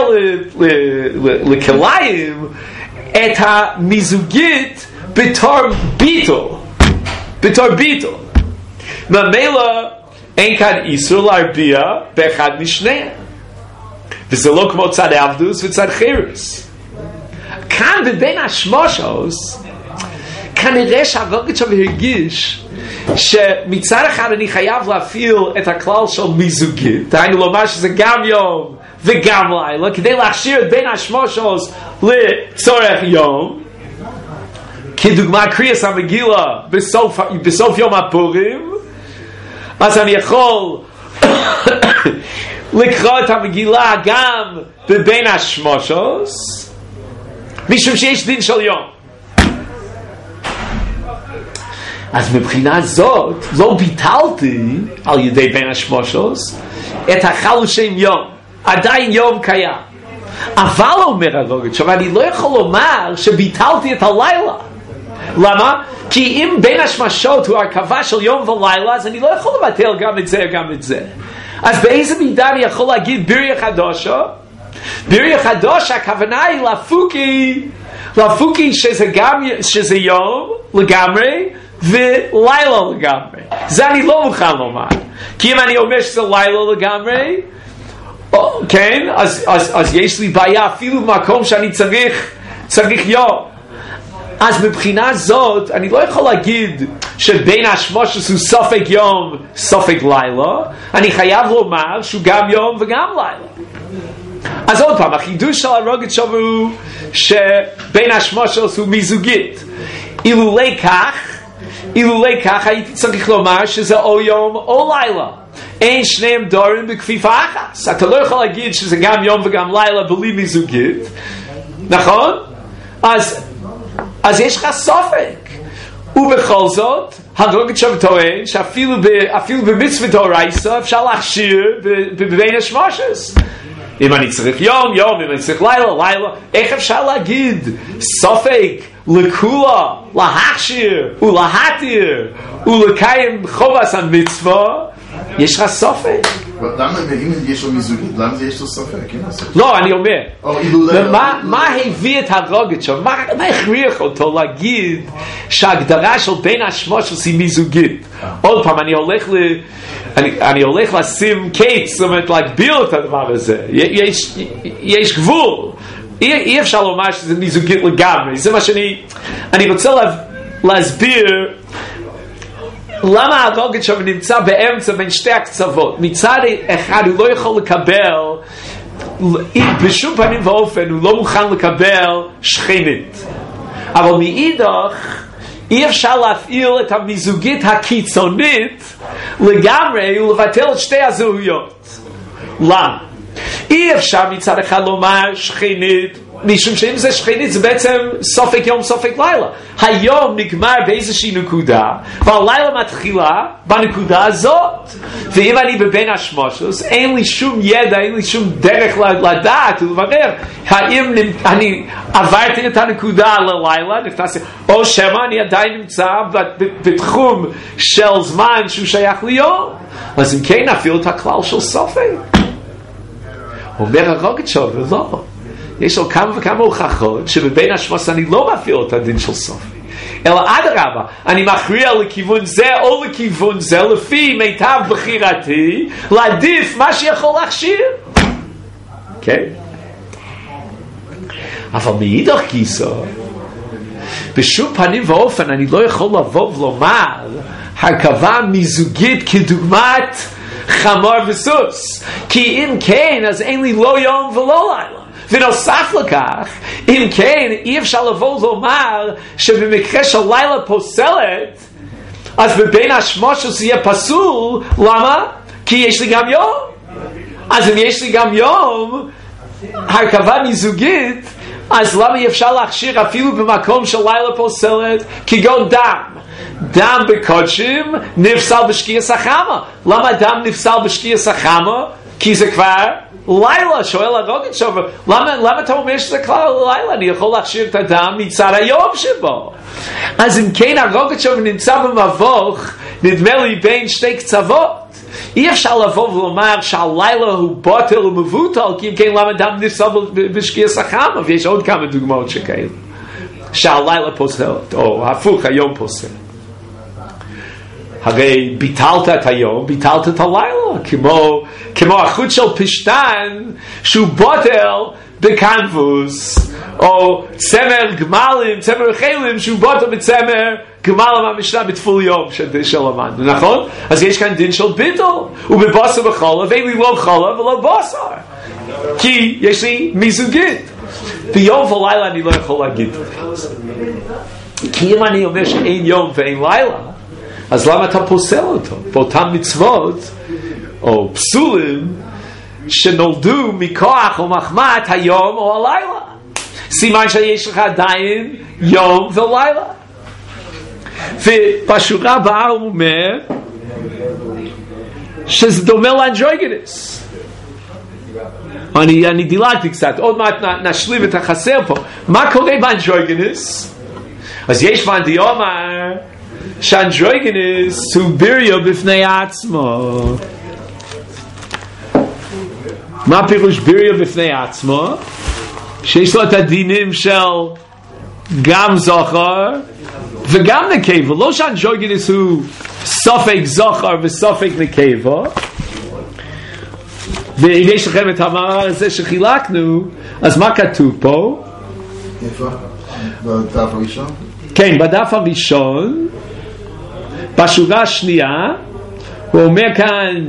לכליים, את המיזוגית בתור ביטול. בתור ביטול. ממילא אין כאן איסור להרביע באחד משניהם. וזה לא כמו צד עבדוס וצד חירוס. כאן בבין השמושוס, כנראה שהרוגצ'וב הרגיש שמצד אחד אני חייב להפעיל את הכלל של מיזוגית, דהיינו לומר שזה גם יום וגם לילה, כדי להכשיר את בין השמושוס לצורך יום, כדוגמה קריאס המגילה בסוף, בסוף יום הפורים, אז אני יכול לקרוא את המגילה גם בבין השמושוס, משום שיש דין של יום. אז מבחינה זאת לא ביטלתי על ידי בין השמושוס את החלושי יום, עדיין יום קיים. אבל אומר הרוגצ'וב, אני לא יכול לומר שביטלתי את הלילה. למה? כי אם בין השמשות הוא הרכבה של יום ולילה, אז אני לא יכול לבטל גם את זה גם את זה. אז באיזה מידה אני יכול להגיד ביריה חדושו? ביריה חדושה הכוונה היא לפוקי, לפוקי שזה, גם, שזה יום לגמרי ולילה לגמרי. זה אני לא מוכן לומר. כי אם אני אומר שזה לילה לגמרי, או, כן, אז, אז, אז יש לי בעיה אפילו במקום שאני צריך, צריך יום. אז מבחינה זאת, אני לא יכול להגיד שבין השמושס הוא סופק יום, סופק לילה, אני חייב לומר שהוא גם יום וגם לילה. אז עוד פעם, החידוש של הרוגצ'וב הוא שבין השמושס הוא מיזוגית. אילולי כך, אילולי כך הייתי צריך לומר שזה או יום או לילה. אין שניהם דורים בכפיפה אחת. אתה לא יכול להגיד שזה גם יום וגם לילה בלי מיזוגית. נכון? אז, אז יש לך סופק. ובכל זאת, הרוגצ'וב טוען שאפילו ב, אפילו במצוות דאורייסה אפשר להכשיר בבין השמושס. אם אני צריך יום, יום, אם אני צריך לילה, לילה, איך אפשר להגיד סופק לכולה, להכשיר ולהתיר ולקיים חובס המצווה? יש לך סופק. למה, אם יש לו מיזוגית, למה זה יש לו סופק? לא, אני אומר, מה הביא את הרוגצ'וב? מה הכריח אותו להגיד שההגדרה של בין השמושס היא מיזוגית? עוד פעם, אני הולך ל... אני, אני הולך לשים קייץ, זאת אומרת, להגביל את הדבר הזה. יש, יש גבול. אי, אי אפשר לומר שזה מיזוגית לגמרי. זה מה שאני... אני רוצה לה, להסביר למה הרוגצ'וב נמצא באמצע בין שתי הקצוות. מצד אחד הוא לא יכול לקבל, בשום פנים ואופן הוא לא מוכן לקבל שכנית. אבל מאידך, אי אפשר להפעיל את המיזוגית הקיצונית לגמרי ולבטל את שתי הזהויות. למה? אי אפשר מצד אחד לומר שכנית, משום שאם זה שכנית זה בעצם סופק יום סופק לילה. היום נגמר באיזושהי נקודה והלילה מתחילה בנקודה הזאת. ואם אני בבין השמושס אין לי שום ידע, אין לי שום דרך לדעת ולברר האם אני עברתי את הנקודה ללילה, נכנסתי, או שמה אני עדיין נמצא בתחום של זמן שהוא שייך ליום. אז אם כן נפעיל את הכלל של סופק. אומר הרוגצ'וב, לא, יש לו כמה וכמה הוכחות שבבין השמוס אני לא מפעיל את הדין של סופי, אלא אדרבה, אני מכריע לכיוון זה או לכיוון זה לפי מיטב בחירתי להעדיף מה שיכול להכשיר. כן? אבל מאידך גיסא, בשום פנים ואופן אני לא יכול לבוא ולומר הרכבה מיזוגית כדוגמת חמור וסוס, כי אם כן אז אין לי לא יום ולא לילה. ונוסף לכך, אם כן אי אפשר לבוא ולומר שבמקרה של לילה פוסלת אז בבין השמושס יהיה פסול. למה? כי יש לי גם יום. אז אם יש לי גם יום הרכבה מיזוגית, אז למה אי אפשר להכשיר אפילו במקום של לילה פוסלת כגון דם? דם בקודשים נפסל בשקיעס החמה. למה דם נפסל בשקיעס החמה? כי זה כבר לילה. שואל הרוגצ'וב, למה, למה אתה אומר שזה כבר לילה? אני יכול להכשיר את הדם מצד היום שבו. אז אם כן הרוגצ'וב נמצא במבוך, נדמה לי בין שתי קצוות. אי אפשר לבוא ולומר שהלילה הוא בוטל ומבוטל, כי אם כן למה דם נפסל בשקיעס החמה? ויש עוד כמה דוגמאות שכאלה שהלילה פוסלת, או הפוך, היום פוסל. הרי ביטלת את היום, ביטלת את הלילה, כמו, כמו החוט של פשטן שהוא בוטל בקנבוס, או צמר גמלים, צמר חיילים שהוא בוטל בצמר גמל מהמשנה בתפול יום של למדנו, נכון? אז יש כאן דין של ביטל, ובבוסר בחולה, ואין לי לא חולה ולא בוסר, כי יש לי מיזוגית. ביום ולילה אני לא יכול להגיד, כי אם אני אומר שאין יום ואין לילה, אז למה אתה פוסל אותו? באותם מצוות או פסולים שנולדו מכוח או מחמת היום או הלילה. סימן שיש לך עדיין יום ולילה. ובשורה הבאה הוא אומר שזה דומה לאנדרוגינוס. אני, אני דילגתי קצת, עוד מעט נשלים את החסר פה. מה קורה באנדרוגינוס? אז יש ואן דיומר שאנדרוגינוס הוא ביריו בפני עצמו. מה פירוש ביריו בפני עצמו? שיש לו את הדינים של גם זוכר וגם נקבה. לא שאנדרוגינוס הוא סופק זוכר וסופק נקבה. ואם יש לכם את המאמר הזה שחילקנו, אז מה כתוב פה? איפה? בדף הראשון? כן, בדף הראשון, בשורה השנייה, הוא אומר כאן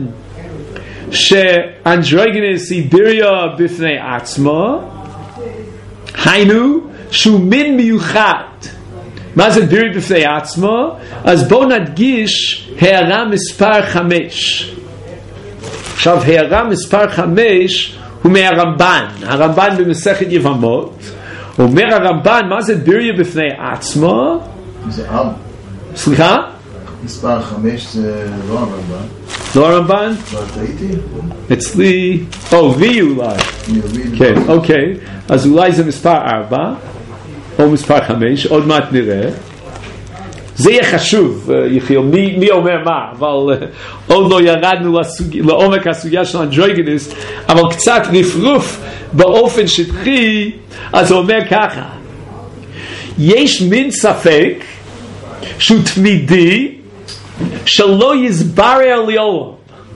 שאנדרוגינוס היא ביריה בפני עצמו, היינו שהוא מין מיוחד. מה זה ביריה בפני עצמו? אז בואו נדגיש הערה מספר חמש. עכשיו הערה מספר חמש הוא מהרמב"ן, הרמב"ן במסכת יבמות. אומר הרמב"ן, מה זה ביריה בפני עצמו? זה עם. סליחה? מספר חמש זה לא הרמב"ן. לא הרמב"ן? לא טעיתי? אצלי, או וי אולי. כן, אוקיי. אז אולי זה מספר ארבע, או מספר חמש, עוד מעט נראה. זה יהיה חשוב, יחיל, מי, מי אומר מה, אבל עוד לא ירדנו לסוג, לעומק הסוגיה של אנדרוגינוס, אבל קצת רפרוף באופן שטחי, אז הוא אומר ככה, יש מין ספק שהוא תמידי, שלא יסברר לעולם.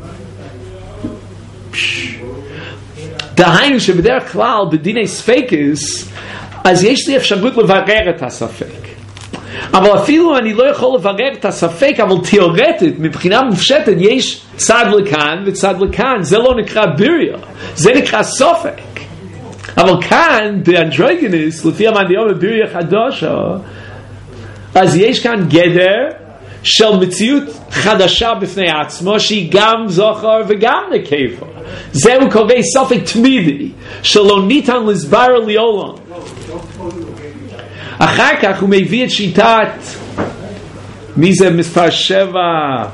דהיינו שבדרך כלל בדיני ספקס, אז יש לי אפשרות לברר את הספק. אבל אפילו אני לא יכול לברר את הספק, אבל תיאורטית, מבחינה מופשטת, יש צד לכאן וצד לכאן. זה לא נקרא ביריה, זה נקרא ספק. אבל כאן, באנדרוגינוס, לפי המנדיום בביריה חדשה, אז יש כאן גדר של מציאות חדשה בפני עצמו, שהיא גם זכר וגם נקבה. זהו קורא ספק תמידי, שלא ניתן לסבר לעולם. אחר כך הוא מביא את שיטת, מי זה מספר שבע?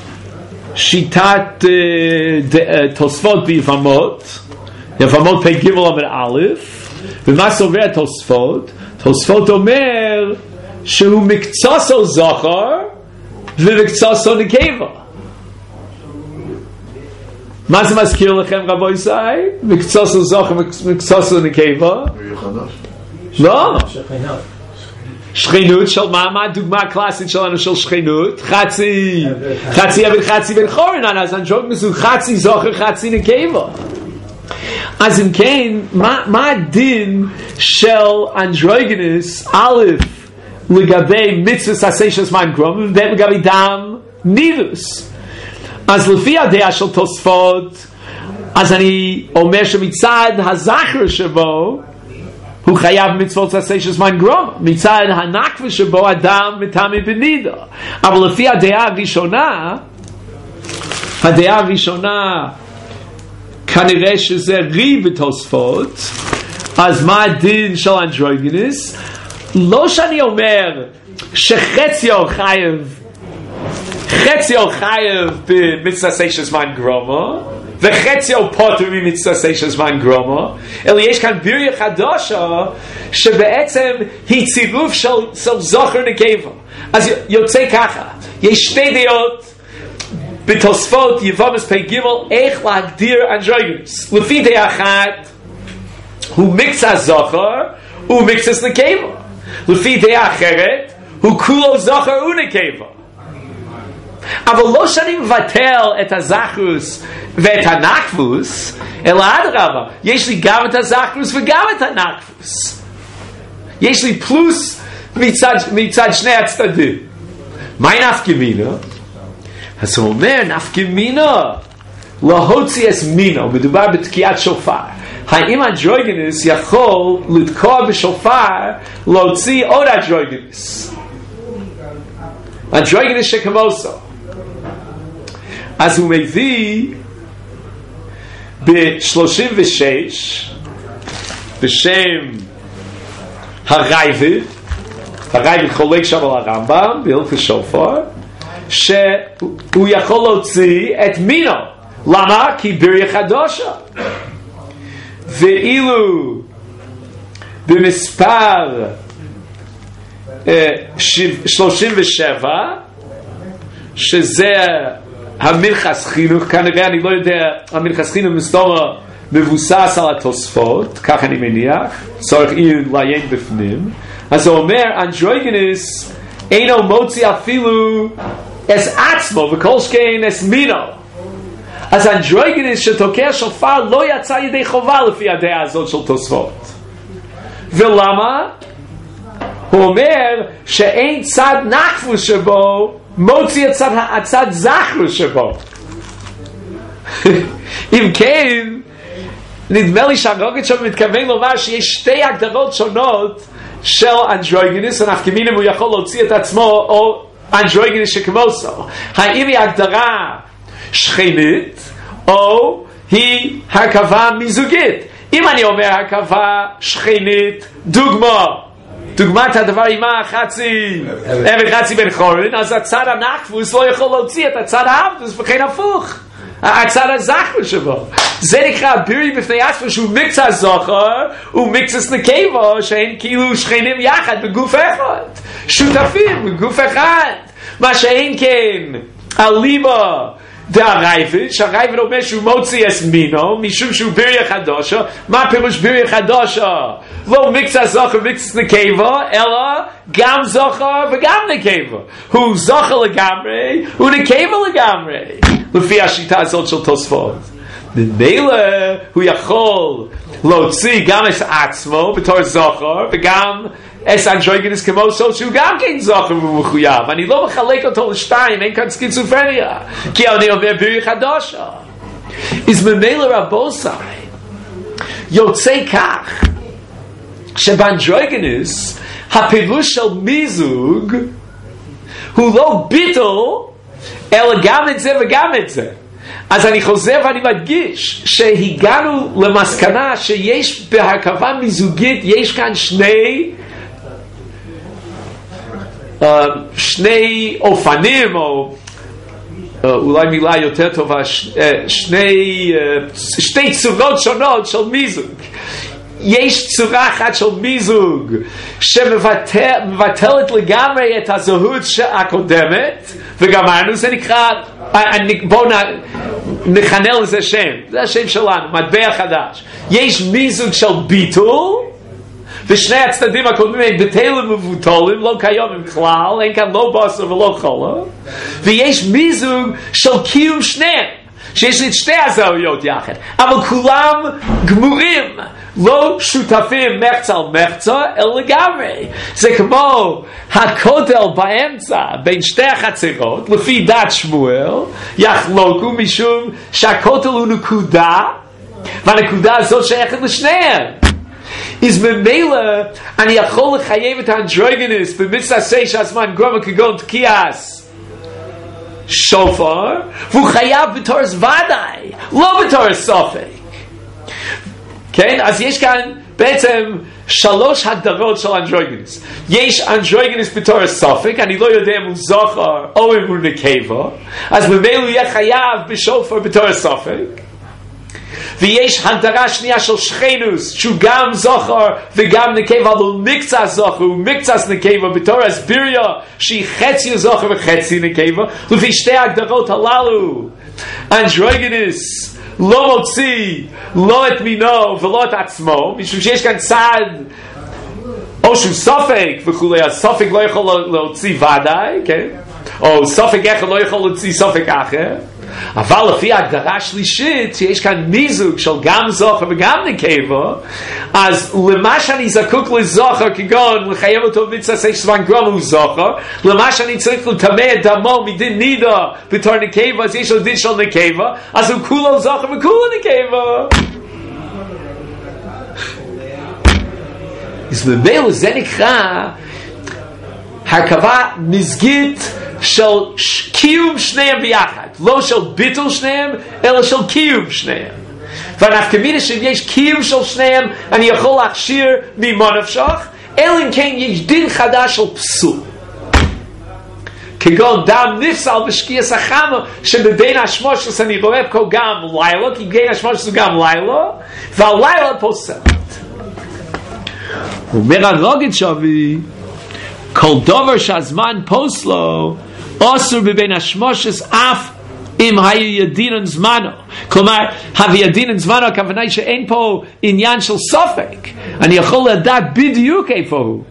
שיטת תוספות ביבמות, יבמות פי גימל עמוד א', ומה סובר תוספות? תוספות אומר שהוא מקצוסו זכר ומקצוסו נקבה. מה זה מזכיר לכם רבו ישראל? מקצוסו זכר ומקצוסו נקבה? לא. שכנות של מה? מה הדוגמה הקלאסית שלנו של שכנות? חצי חצי עבד חצי בן חורן, אז אנדרוגינוס הוא חצי זכר חצי נקבה. אז אם כן, מה, מה הדין של אנדרוגינוס א' לגבי מצוות עשה של זמן גרום ולגבי דם נידוס? אז לפי הדעה של תוספות, אז אני אומר שמצד הזכר שבו הוא חייב מצוות עשה של זמן גרום, מצד הנקבה שבו אדם מטמא בנידה. אבל לפי הדעה הראשונה, הדעה הראשונה כנראה שזה רי בתוספות. אז מה הדין של אנדרוגינוס? לא שאני אומר שחציו חייב חציו חייב במצוות עשה של זמן גרומו וחציו פוטר ממצוות עשה של זמן גרומו, אלא יש כאן ביריה חדשה שבעצם היא צירוף של, של זכר נקבה. אז יוצא ככה, יש שתי דעות בתוספות יבמות פי גימל איך להגדיר אנדרוגינוס. לפי דעה אחת הוא מקצה זכר ומקצה נקבה, לפי דעה אחרת הוא כולו זכר ונקבה. אבל לא שאני מבטל את הזכרוס ואת הנקבוס, אלא אדרבה, יש לי גם את הזכרוס וגם את הנקבוס. יש לי פלוס מצד, מצד שני הצדדים. מהי נפקא מינה? אז הוא אומר, נפקא מינה להוציא את מינו, מדובר בתקיעת שופר. האם אנדרוגינוס יכול לתקוע בשופר להוציא עוד אנדרוגינוס? אנדרוגינוס שכמוסו. אז הוא מביא ב-שלושים ושש בשם הרייבד, הרייבד חולק שם על הרמב"ם בהלכות שופר, שהוא יכול להוציא את מינו. למה? כי ביריה חדשה. ואילו במספר שלושים ושבע, שזה המלחס חינוך, כנראה אני לא יודע, המלחס חינוך מסתובב מבוסס על התוספות, כך אני מניח, צריך עיון לעיין בפנים. אז הוא אומר, אנדרוגינוס אינו מוציא אפילו אס עצמו וכל שכן אס מינו. אז אנדרוגינוס שתוקע שופר לא יצא ידי חובה לפי הדעה הזאת של תוספות. ולמה? הוא אומר שאין צד נחפוס שבו מוציא הצד, הצד זכרוס שבו. אם כן, נדמה לי שהרוגת שם מתכוון לומר שיש שתי הגדרות שונות של אנדרוגינוס, אנחנו כמינים הוא יכול להוציא את עצמו או אנדרוגינוס שכמוסו. האם היא הגדרה שכנית או היא הרכבה מיזוגית? אם אני אומר הרכבה שכנית, דוגמה דוגמת הדבר אימה חצי אבן חצי בן חורן, אז הצד הנחפוס לא יכול להוציא את הצד האבדוס, וכן הפוך הצד הזכר שבו. זה נקרא בירי בפני עצמו שהוא מקצה זוכר ומקצה נקבה שהן כאילו שכנים יחד בגוף אחד, שותפים בגוף אחד. מה שאין כן אלימה דהרייבד, שהרייבד אומר שהוא מוציא את מינו משום שהוא בירי חדושה. מה פירוש בירי חדושה? לא מקצה זוכר מקצה נקבה, אלא גם זוכר וגם נקבה. הוא זוכר לגמרי ונקבה לגמרי לפי השיטה הזאת של תוספות. במילא הוא יכול להוציא גם את עצמו בתור זוכר וגם את אנדרוגינוס כמו שהוא גם כן זוכר ומחויב. אני לא מחלק אותו לשתיים, אין כאן סקיצופרניה, כי אני אומר בירי חדושה. אז במילא רבוסי יוצא כך שבאנדרוגינוס הפירוש של מיזוג הוא לא ביטול אלא גם את זה וגם את זה. אז אני חוזר ואני מדגיש שהגענו למסקנה שיש בהרכבה מיזוגית יש כאן שני uh, שני אופנים או uh, אולי מילה יותר טובה ש, uh, שני uh, שתי צורות שונות של מיזוג. יש צורה אחת של מיזוג שמבטלת לגמרי את הזהות הקודמת וגמרנו, זה נקרא, בואו נכנה לזה שם, זה השם שלנו, מטבע חדש. יש מיזוג של ביטול ושני הצדדים הקודמים הם בטלים ומבוטלים, לא קיים עם כלל, אין כאן לא בשר ולא חולה. ויש מיזוג של קיום שניהם שיש לי את שתי הזהויות יחד, אבל כולם גמורים, לא שותפים מחצה על מחצה, אלא לגמרי. זה כמו הכותל באמצע בין שתי החצרות, לפי דת שמואל, יחלוקו משום שהכותל הוא נקודה, והנקודה הזאת שייכת לשניהם. אז ממילא אני יכול לחייב את האנדרוגינוס במצווה שהזמן גרמה כגון תקיעס שופר, והוא חייב בתור ודאי, לא בתור סופק. כן? אז יש כאן בעצם שלוש הגדרות של אנדרוגינוס. יש אנדרוגינוס בתור סופק, אני לא יודע אם הוא זוכר או אם הוא נקבה, אז ממילא הוא יהיה חייב בשופר בתור סופק. ויש הגדרה שנייה של שכנוס שהוא גם זוכר וגם נקבה, אבל מקצה זוכר ומקצה נקבה בתור הסביריה שהיא חצי זוכר וחצי נקבה. לפי שתי הגדרות הללו אנדרוגינוס לא מוציא לא את מינו ולא את עצמו, משום שיש כאן צד או שהוא סופק וכולי, אז סופק לא יכול להוציא ודאי, כן? או סופק אחד לא יכול להוציא סופק אחר. אבל לפי ההגדרה השלישית שיש כאן מיזוג של גם זוכר וגם נקבה, אז למה שאני זקוק לזוכר כגון לחייב אותו במצווה שזמן גרמה הוא זוכר, למה שאני צריך לטמא את דמו מדין נידה בתור נקבה, אז יש לו דין של נקבה, אז הוא כולו זוכר וכולו נקבה. אז במילא זה נקרא הרכבה מזגית של קיום שניהם ביחד, לא של ביטול שניהם אלא של קיום שניהם. ואנחנו כמידה שיש קיום של שניהם, אני יכול להכשיר ממה נפשך, אלא אם כן יש דין חדש של פסול, כגון דם נפסל בשקיעס החמה שבבין השמושלס אני רואה פה גם לילה, כי בין השמושלס הוא גם לילה והלילה פוסלת. הוא אומר הרוגד שווי כל דבר שהזמן פוסלו אוסר בבין השמושלס אף אם היו ידינן זמנו. כלומר, הידינן זמנו הכוונה היא שאין פה עניין של סופק, אני יכול לדעת בדיוק איפה הוא.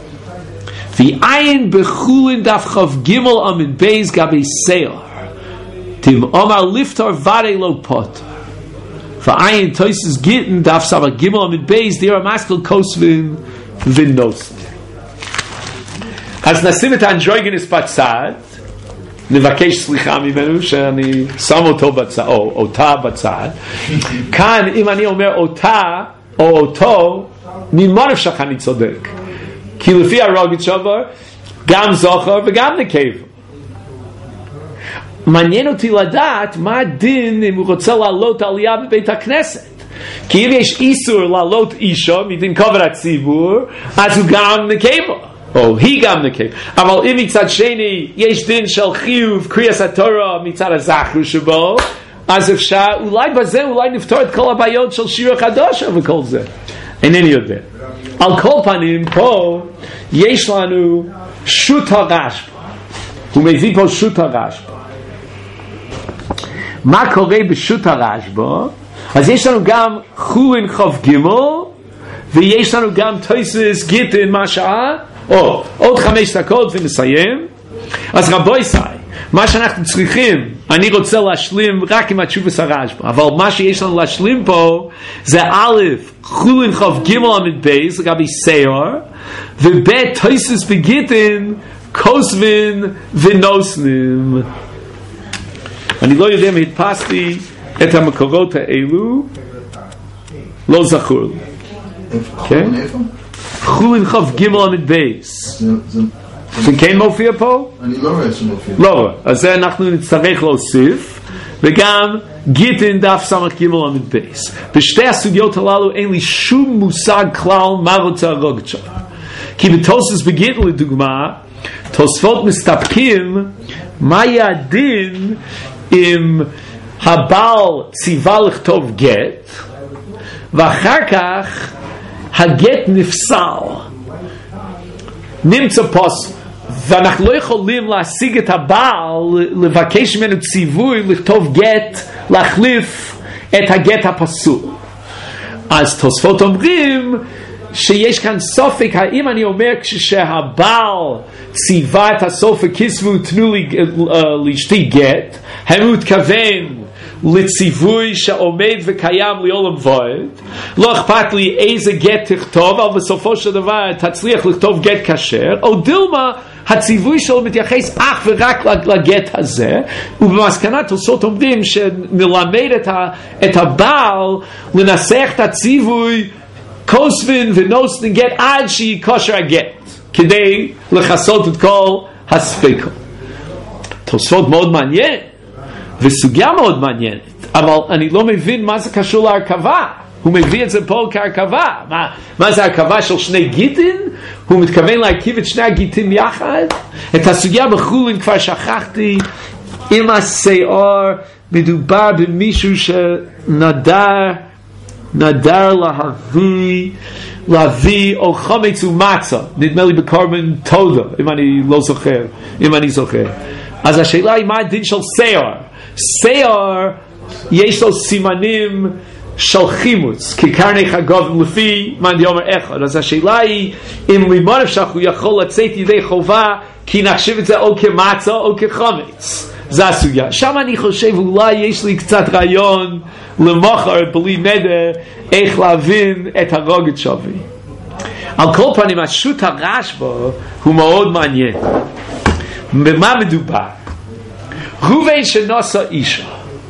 ועין בחולין דף חוב גימל אמן בייז גבי סייר תם אומר לפתור ורי לא פוטר. ועין תויסס גיטן דף סבא גימל אמן בייז דיר המסקל קוסבין ונוסן. אז נשים את האנדרוגינוס בצד, נבקש סליחה ממנו שאני שם אותו בצד, או אותה בצד. כאן אם אני אומר אותה או אותו, ממה נפשך אני צודק? כי לפי הרוגת שובר גם זוכר וגם נקבה. מעניין אותי לדעת מה הדין אם הוא רוצה לעלות עלייה בבית הכנסת. כי אם יש איסור לעלות אישה מדין כבוד הציבור, אז הוא גם נקבה, או היא גם נקבה. אבל אם מצד שני יש דין של חיוב קריאת התורה מצד הזכר שבו, אז אפשר, אולי בזה אולי נפתור את כל הבעיות של שיר החדש וכל זה. אינני יודע. על כל פנים פה יש לנו שו"ת הרשב"א. הוא מביא פה שו"ת הרשב"א. מה קורה בשו"ת הרשב"א? אז יש לנו גם חולין חוב גימל, ויש לנו גם תוספות גיטין מה שעה, או עוד חמש דקות ונסיים. אז רבוי סי, מה שאנחנו צריכים, אני רוצה להשלים רק עם התשובת הרשב"א, אבל מה שיש לנו להשלים פה זה א', חולין חוב גימל עמוד בייס לגבי סיור, וב' תוספות בגיטין כוסבין ונוסנים. אני לא יודע אם הדפסתי את המקורות האלו, לא זכור לי. כן? חולין חוב גימל עמוד בייס. זה כן מופיע פה? אני לא רואה שמופיע. לא רואה. אז זה אנחנו נצטרך להוסיף, וגם גיטין דף סמך גימל עמוד בייס. בשתי הסוגיות הללו אין לי שום מושג כלל מה רוצה הרוגת שם. כי בתוספות בגיטין לדוגמה, תוספות מסתפקים מה יהיה הדין אם הבעל ציווה לכתוב גט ואחר כך הגט נפסל, נמצא פוסל, ואנחנו לא יכולים להשיג את הבעל לבקש ממנו ציווי לכתוב גט להחליף את הגט הפסול. אז תוספות אומרים שיש כאן סופק, האם אני אומר כשהבעל ציווה את הסופק כסבו תנו לי לאשתי גט, האם הוא התכוון לציווי שעומד וקיים לעולם ועד, לא אכפת לי איזה גט תכתוב, אבל בסופו של דבר תצליח לכתוב גט כשר, או דילמה הציווי שלו מתייחס אך ורק לגט הזה, ובמסקנה תוספות אומרים שנלמד את, ה, את הבעל לנסח את הציווי כוסבין ונוסן גט עד שהיא כושר הגט, כדי לחסות את כל הספקות. תוספות מאוד מעניין וסוגיה מאוד מעניינת, אבל אני לא מבין מה זה קשור להרכבה. הוא מביא את זה פה כהרכבה. מה, מה זה הרכבה של שני גיטין? הוא מתכוון להרכיב את שני הגיטין יחד? את הסוגיה בחולין כבר שכחתי. עם השיער מדובר במישהו שנדר נדר להביא להביא או חמץ ומצה, נדמה לי בקורבן תודה, אם אני לא זוכר, אם אני זוכר. אז השאלה היא מה הדין של שיער. שיער יש לו סימנים של חימוץ כקרני חגוב לפי מאן דאמר אחד. אז השאלה היא אם ממה נפשך הוא יכול לצאת ידי חובה כי נחשב את זה או כמצה או כחמץ. זה הסוגיה. שם אני חושב אולי יש לי קצת רעיון למחר בלי נדר איך להבין את הרוגת שווי. על כל פנים השו"ת הרשב"א הוא מאוד מעניין. במה מדובר? ראובן שנושא אישה.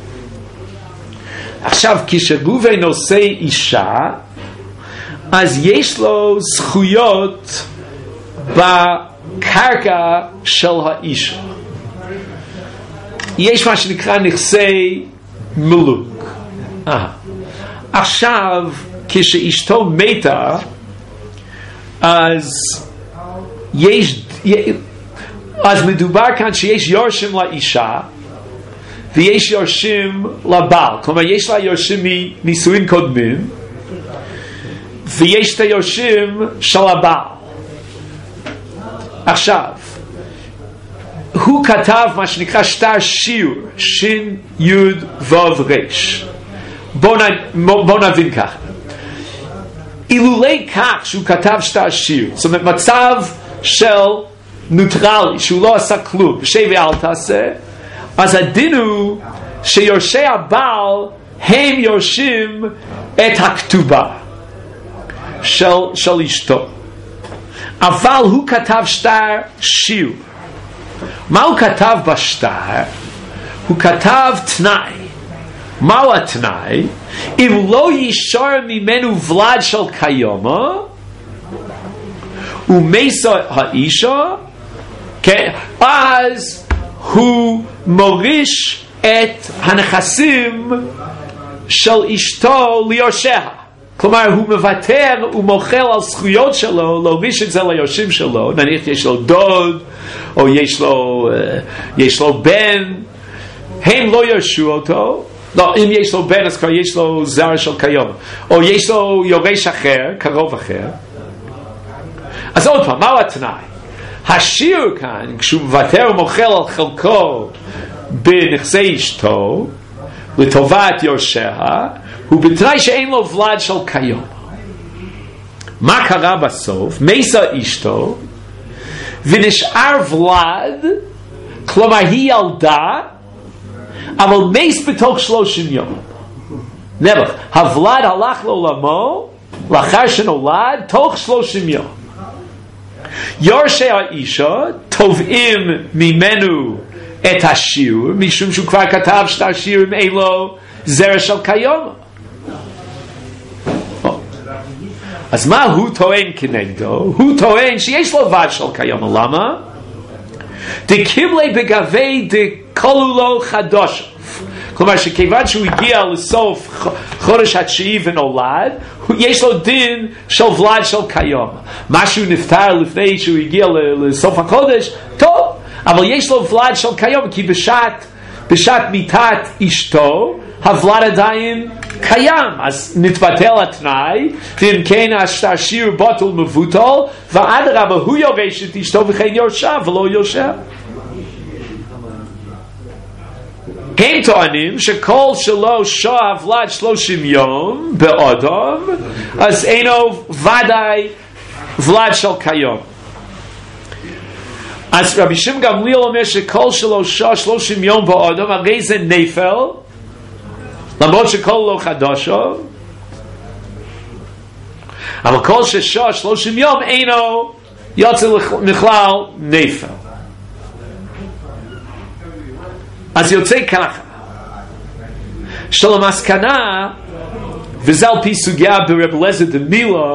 עכשיו כשראובן נושא אישה, אז יש לו זכויות בקרקע של האישה. יש מה שנקרא נכסי מלוק. אה. עכשיו כשאשתו מתה, אז יש אז מדובר כאן שיש יורשים לאישה ויש יורשים לבעל. כלומר יש לה יורשים מנישואים קודמים ויש את היורשים של הבעל. עכשיו הוא כתב מה שנקרא שטר שיעור, שין יוד וו רש. בוא, נ, בוא נבין ככה. אילולי כך שהוא כתב שטר שיעור, זאת אומרת מצב של נוטרלי, שהוא לא עשה כלום, שב ואל תעשה, אז הדין הוא שיורשי הבעל הם יורשים את הכתובה של, של אשתו. אבל הוא כתב שטר שיר. מה הוא כתב בשטר? הוא כתב תנאי. מהו התנאי? אם לא יישור ממנו ולד של קיומה ומסה האישה, כן, אז הוא מוריש את הנכסים של אשתו ליורשיה. כלומר, הוא מוותר, הוא מוחל על זכויות שלו, להוריש את זה ליורשים שלו. נניח יש לו דוד, או יש לו, יש לו בן, הם לא ירשו אותו. לא, אם יש לו בן, אז כבר יש לו זרע של קיום. או יש לו יורש אחר, קרוב אחר. אז עוד פעם, מהו התנאי? השיר כאן, כשהוא מוותר ומוחל על חלקו בנכסי אשתו, לטובת יורשיה, הוא בתנאי שאין לו ולד של קיום. מה קרה בסוף? מסה אשתו, ונשאר ולד, כלומר היא ילדה, אבל מס בתוך שלושים יום. נבח, הוולד הלך לעולמו, לאחר שנולד, תוך שלושים יום. יורשי האישה תובעים ממנו את השיעור, משום שהוא כבר כתב שטר שיעור עם אין לו זרע של קיום. אז מה הוא טוען כנגדו? הוא טוען שיש לו ולד של קיום. למה? דקיבלי בגבי דקולו לו חדוש. כלומר שכיוון שהוא הגיע לסוף חודש התשיעי ונולד, יש לו דין של ולד של קיום. משהו נפטר לפני שהוא הגיע לסוף החודש, טוב, אבל יש לו ולד של קיום, כי בשעת, בשעת מיתת אשתו, הוולד עדיין קיים. אז נתבטל התנאי, ואם כן השיר בוטל מבוטל, ואדרבה הוא יורש את אשתו וכן יורשה ולא יורשה. הם טוענים שכל שלא שעה ולד שלושים יום באדום, אז אינו ודאי ולד של קיום. אז רבי שמעון גמליאל אומר שכל שלא שעה שלושים יום באדום, הרי זה נפל, למרות שכל לא חדשו, אבל כל ששעה שלושים יום אינו יוצא מכלל נפל. אז יוצא ככה, שלמסקנה, וזה על פי סוגיה ברב אליעזר דמילה,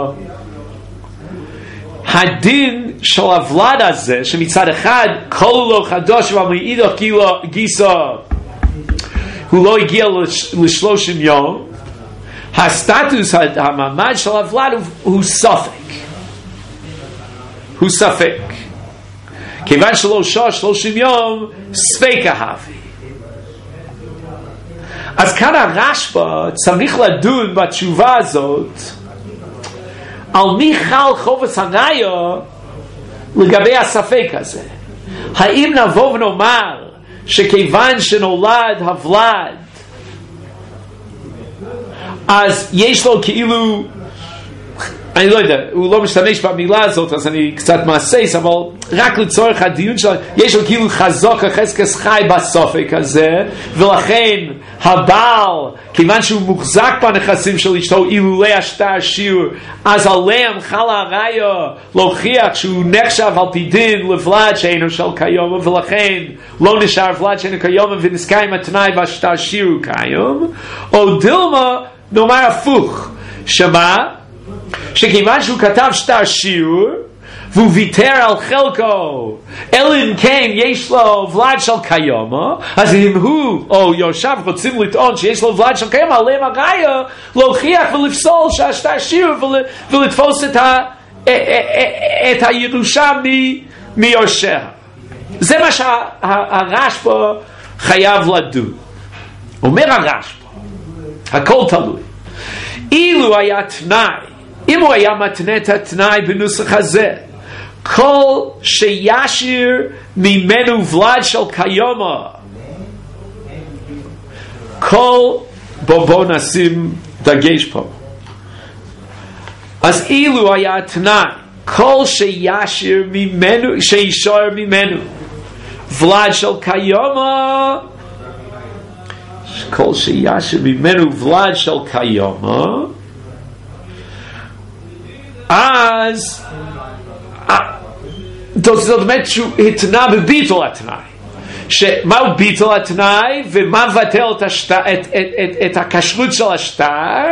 הדין של הוולד הזה, שמצד אחד כל לא חדש ומאידך גיסא הוא לא הגיע לשלושים יום, הסטטוס, המעמד של הוולד הוא ספק. הוא ספק. כיוון שלא שעה שלושים יום, ספק אהבי. אז כאן הרשב"א צריך לדון בתשובה הזאת על מי חל חובת הראיה לגבי הספק הזה. האם נבוא ונאמר שכיוון שנולד הוולד אז יש לו כאילו, אני לא יודע, הוא לא משתמש במילה הזאת, אז אני קצת מעשייס, אבל רק לצורך הדיון שלו, יש לו כאילו חזוק החזקס חי בסופק הזה, ולכן הבעל, כיוון שהוא מוחזק בנכסים של אשתו, אילולי השטר שיעור, אז עליהם חלה הראיה להוכיח שהוא נחשב על פי דין לוולד שאינו של קיום, ולכן לא נשאר ולד שאינו קיום, ונזכר עם התנאי בשטר שיעור קיום, או דילמה, נאמר הפוך, שמה? שכיוון שהוא כתב שטר שיעור והוא ויתר על חלקו, אלא אם כן יש לו ולד של קיומה, אז אם הוא או יורשיו רוצים לטעון שיש לו ולד של קיומה, עליהם הראיה להוכיח ולפסול שהשטר שיעור ולתפוס את, ה, את הירושה מיורשיה. זה מה שהרשב"א חייב לדון. אומר הרשב"א, הכל תלוי. אילו היה תנאי, אם הוא היה מתנה את התנאי בנוסח הזה, כל שישיר ממנו ולד של קיומה, כל, בוא, בוא נשים דגש פה. אז אילו היה תנאי, כל שישיר ממנו, שישור ממנו ולד של קיומה, כל שישיר ממנו ולד של קיומה, אז זאת אומרת שהוא התנה בביטול התנאי. שמהו ביטול התנאי ומה מבטל את, השטר, את, את, את, את הכשרות של השטר?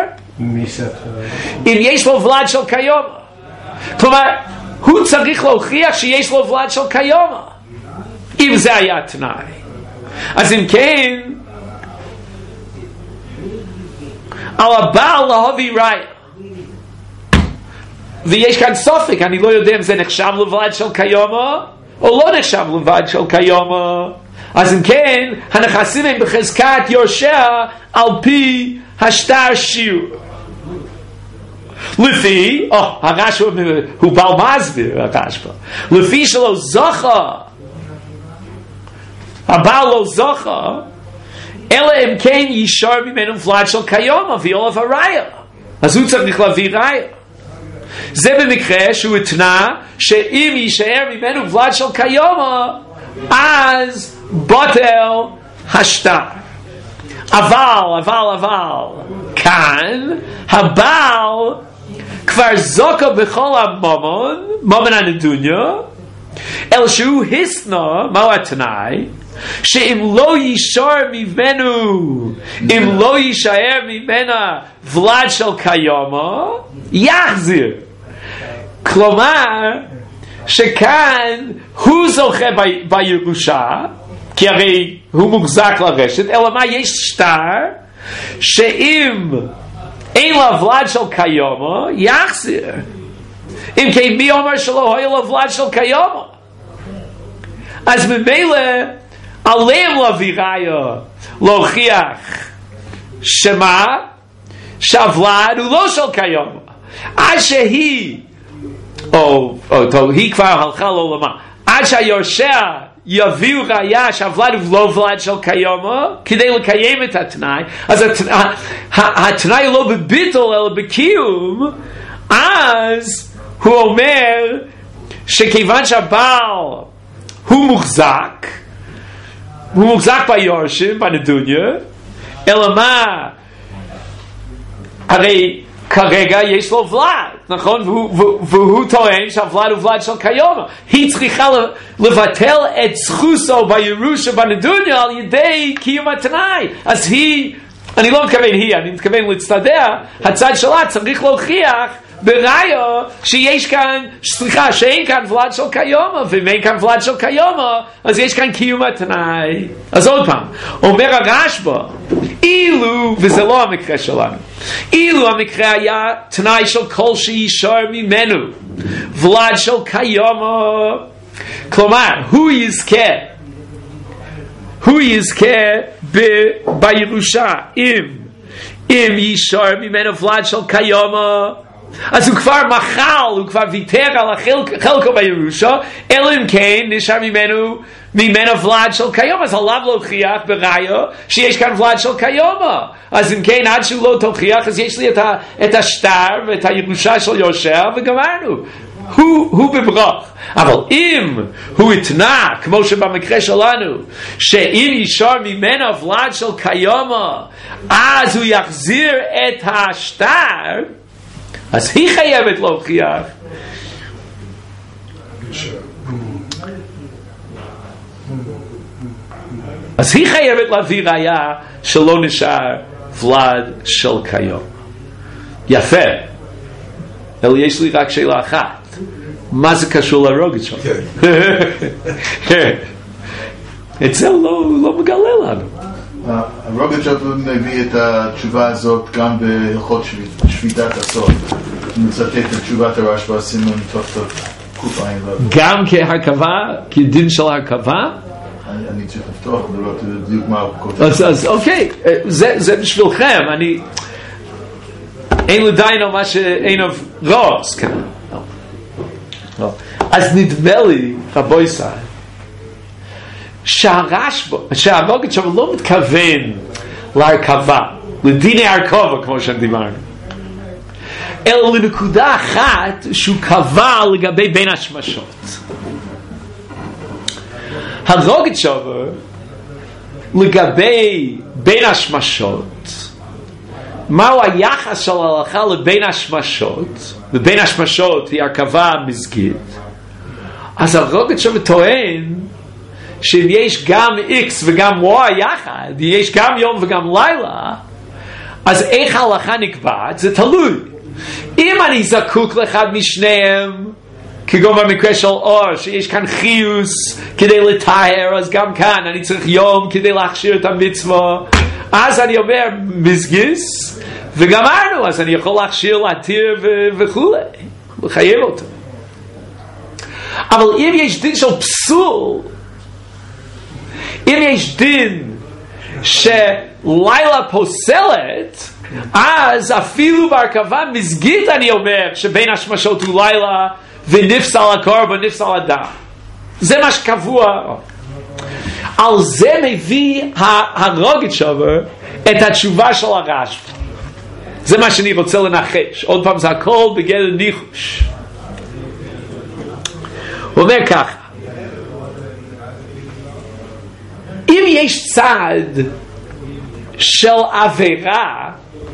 אם יש לו ולד של קיום. כלומר, הוא צריך להוכיח שיש לו ולד של קיום. אם זה היה תנאי. אז אם כן, על הבעל להביא ראיה. ויש כאן סופק, אני לא יודע אם זה נחשב לוולד של קיומו או לא נחשב לוולד של קיומו. אז אם כן, הנכסים הם בחזקת יורשיה על פי השטר שיעור. לפי, או, הרש"ב הוא בעל מסביר, הרש"ב. לפי שלא זוכה, הבעל לא זוכה, אלא אם כן יישאר ממנו ולד של קיומו ויולד הראיה. אז הוא צריך להביא ראיה. זה במקרה שהוא התנה שאם יישאר ממנו ולד של קיומו אז בוטל השטר. אבל, אבל, אבל כאן הבעל כבר זוכה בכל המומון, מומון הנדוניה, אלא שהוא הסנה, מהו התנאי? שאם לא יישאר ממנו, אם לא יישאר ממנה ולד של קיומו, יחזיר. כלומר, שכאן הוא זוכה ב- בירושה, כי הרי הוא מוחזק לרשת, אלא מה, יש שטר, שאם אין לה ולד של קיומו, יחזיר. אם כן, מי אומר שלא היה לו ולד של קיומו? אז ממילא, עליהם להביא ראיה, להוכיח שמה? שהוולד הוא לא של קיומו. עד שהיא, או, או טוב, היא כבר הלכה לעולמה, עד שהיורשיה יביאו ראיה שהוולד הוא לא ולד של קיומו, כדי לקיים את התנאי, אז התנאי, התנאי הוא לא בביטול אלא בקיום, אז הוא אומר שכיוון שהבעל הוא מוחזק, הוא מוחזק ביורשים, בנדוניה, אלא מה? הרי כרגע יש לו ולד, נכון? והוא, והוא, והוא טוען שהוולד הוא ולד של קיומו. היא צריכה לבטל את זכותו בירושה בנדוניה על ידי קיום התנאי. אז היא, אני לא מתכוון היא, אני מתכוון להצטדע, הצד שלה צריך להוכיח בראיה שיש כאן, סליחה, שאין כאן ולד של קיומו, ואם אין כאן ולד של קיומו, אז יש כאן קיום התנאי. אז עוד פעם, אומר הרש"ב, אילו, וזה לא המקרה שלנו, אילו המקרה היה תנאי של כל שישאר ממנו, ולד של קיומו, כלומר, הוא יזכה, הוא יזכה ב- בירושה, אם, אם יישאר ממנו ולד של קיומו, אז הוא כבר מחל, הוא כבר ויתר על החלקו בירושה, אלא אם כן נשאר ממנו ממנו ולד של קיומו, אז עליו להוכיח בראיה שיש כאן ולד של קיומו. אז אם כן, עד שהוא לא תוכיח, אז יש לי את, ה, את השטר ואת הירושה של יורשיה וגמרנו. הוא, הוא בברוך. אבל אם הוא התנה, כמו שבמקרה שלנו, שאם יישאר ממנו ולד של קיומו, אז הוא יחזיר את השטר, אז היא חייבת להוכיח אז היא חייבת להביא ראיה שלא נשאר ולד של קיום. יפה. אלא יש לי רק שאלה אחת, מה זה קשור לרוגצ'וב? את זה הוא לא מגלה לנו. הרוגצ'וב מביא את התשובה הזאת גם בהלכות שביתת הסוד. הוא מצטט את תשובת הרשב"א סימן תוף קופיים. גם כהרכבה, כדין של הרכבה? אני צריך לפתוח ולראות בדיוק מה הוא כותב. אז אוקיי, זה בשבילכם, אני אין לדיינו מה שאין רוס כאן. אז נדמה לי, רבוי סי, שהרוגצ'וב לא מתכוון להרכבה, לדיני הרכבה כמו שדיברנו, אלא לנקודה אחת שהוא קבע לגבי בין השמשות. הרוגצ'וב לגבי בין השמשות, מהו היחס של ההלכה לבין השמשות, ובין השמשות היא הרכבה מזגית, אז הרוגת שם טוען שאם יש גם X וגם Y יחד, יש גם יום וגם לילה, אז איך ההלכה נקבעת? זה תלוי. אם אני זקוק לאחד משניהם, כגון במקרה של אור, שיש כאן חיוס כדי לטהר, אז גם כאן אני צריך יום כדי להכשיר את המצווה, אז אני אומר מזגיס, וגמרנו, אז אני יכול להכשיר, להתיר וכו', לחייב אותו. אבל אם יש דין של פסול, אם יש דין שלילה פוסלת, אז אפילו בהרכבה מזגית אני אומר שבין השמשות הוא לילה ונפסל הקורבן ונפסל הדם. זה מה שקבוע. על זה מביא הרוגת שובר את התשובה של הרשב"א. זה מה שאני רוצה לנחש. עוד פעם, זה הכל בגדר ניחוש. הוא אומר ככה, אם יש צד של עבירה,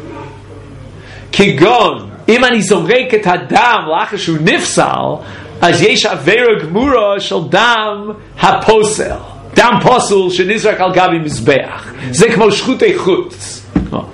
כגון אם אני זורק את הדם לאחר שהוא נפסל, אז יש עבירה גמורה של דם הפוסל, דם פוסל שנזרק על גבי מזבח. זה כמו שחוטי חוץ.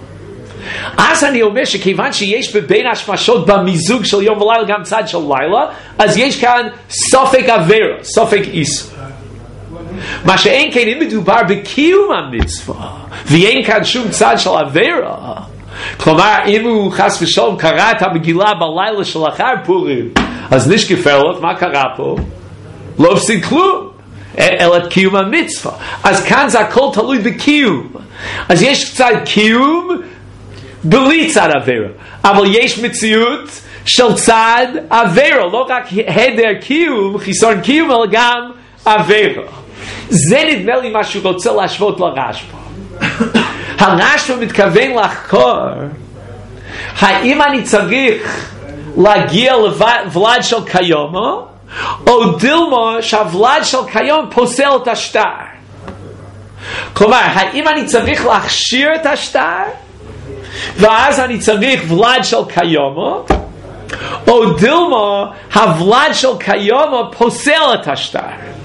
אז אני אומר שכיוון שיש בבין השמשות במיזוג של יום ולילה גם צד של לילה, אז יש כאן סופק עבירה, סופק איסור. מה שאין כן, אם מדובר בקיום המצווה ואין כאן שום צד של עבירה, כלומר אם הוא חס ושלום קרא את המגילה בלילה של אחר פורים, אז נשקפלות, מה קרה פה? לא הפסיד כלום אלא את קיום המצווה. אז כאן זה הכל תלוי בקיום. אז יש קצת קיום בלי צד עבירה, אבל יש מציאות של צד עבירה, לא רק היעדר קיום, חיסרון קיום, אלא גם עבירה. זה נדמה לי מה שהוא רוצה להשוות לרשב"א. הרשב"א מתכוון לחקור האם אני צריך להגיע לוולד של קיומו, או דילמה שהוולד של קיום פוסל את השטר. כלומר, האם אני צריך להכשיר את השטר ואז אני צריך ולד של קיומו, או דילמה הוולד של קיומו פוסל את השטר.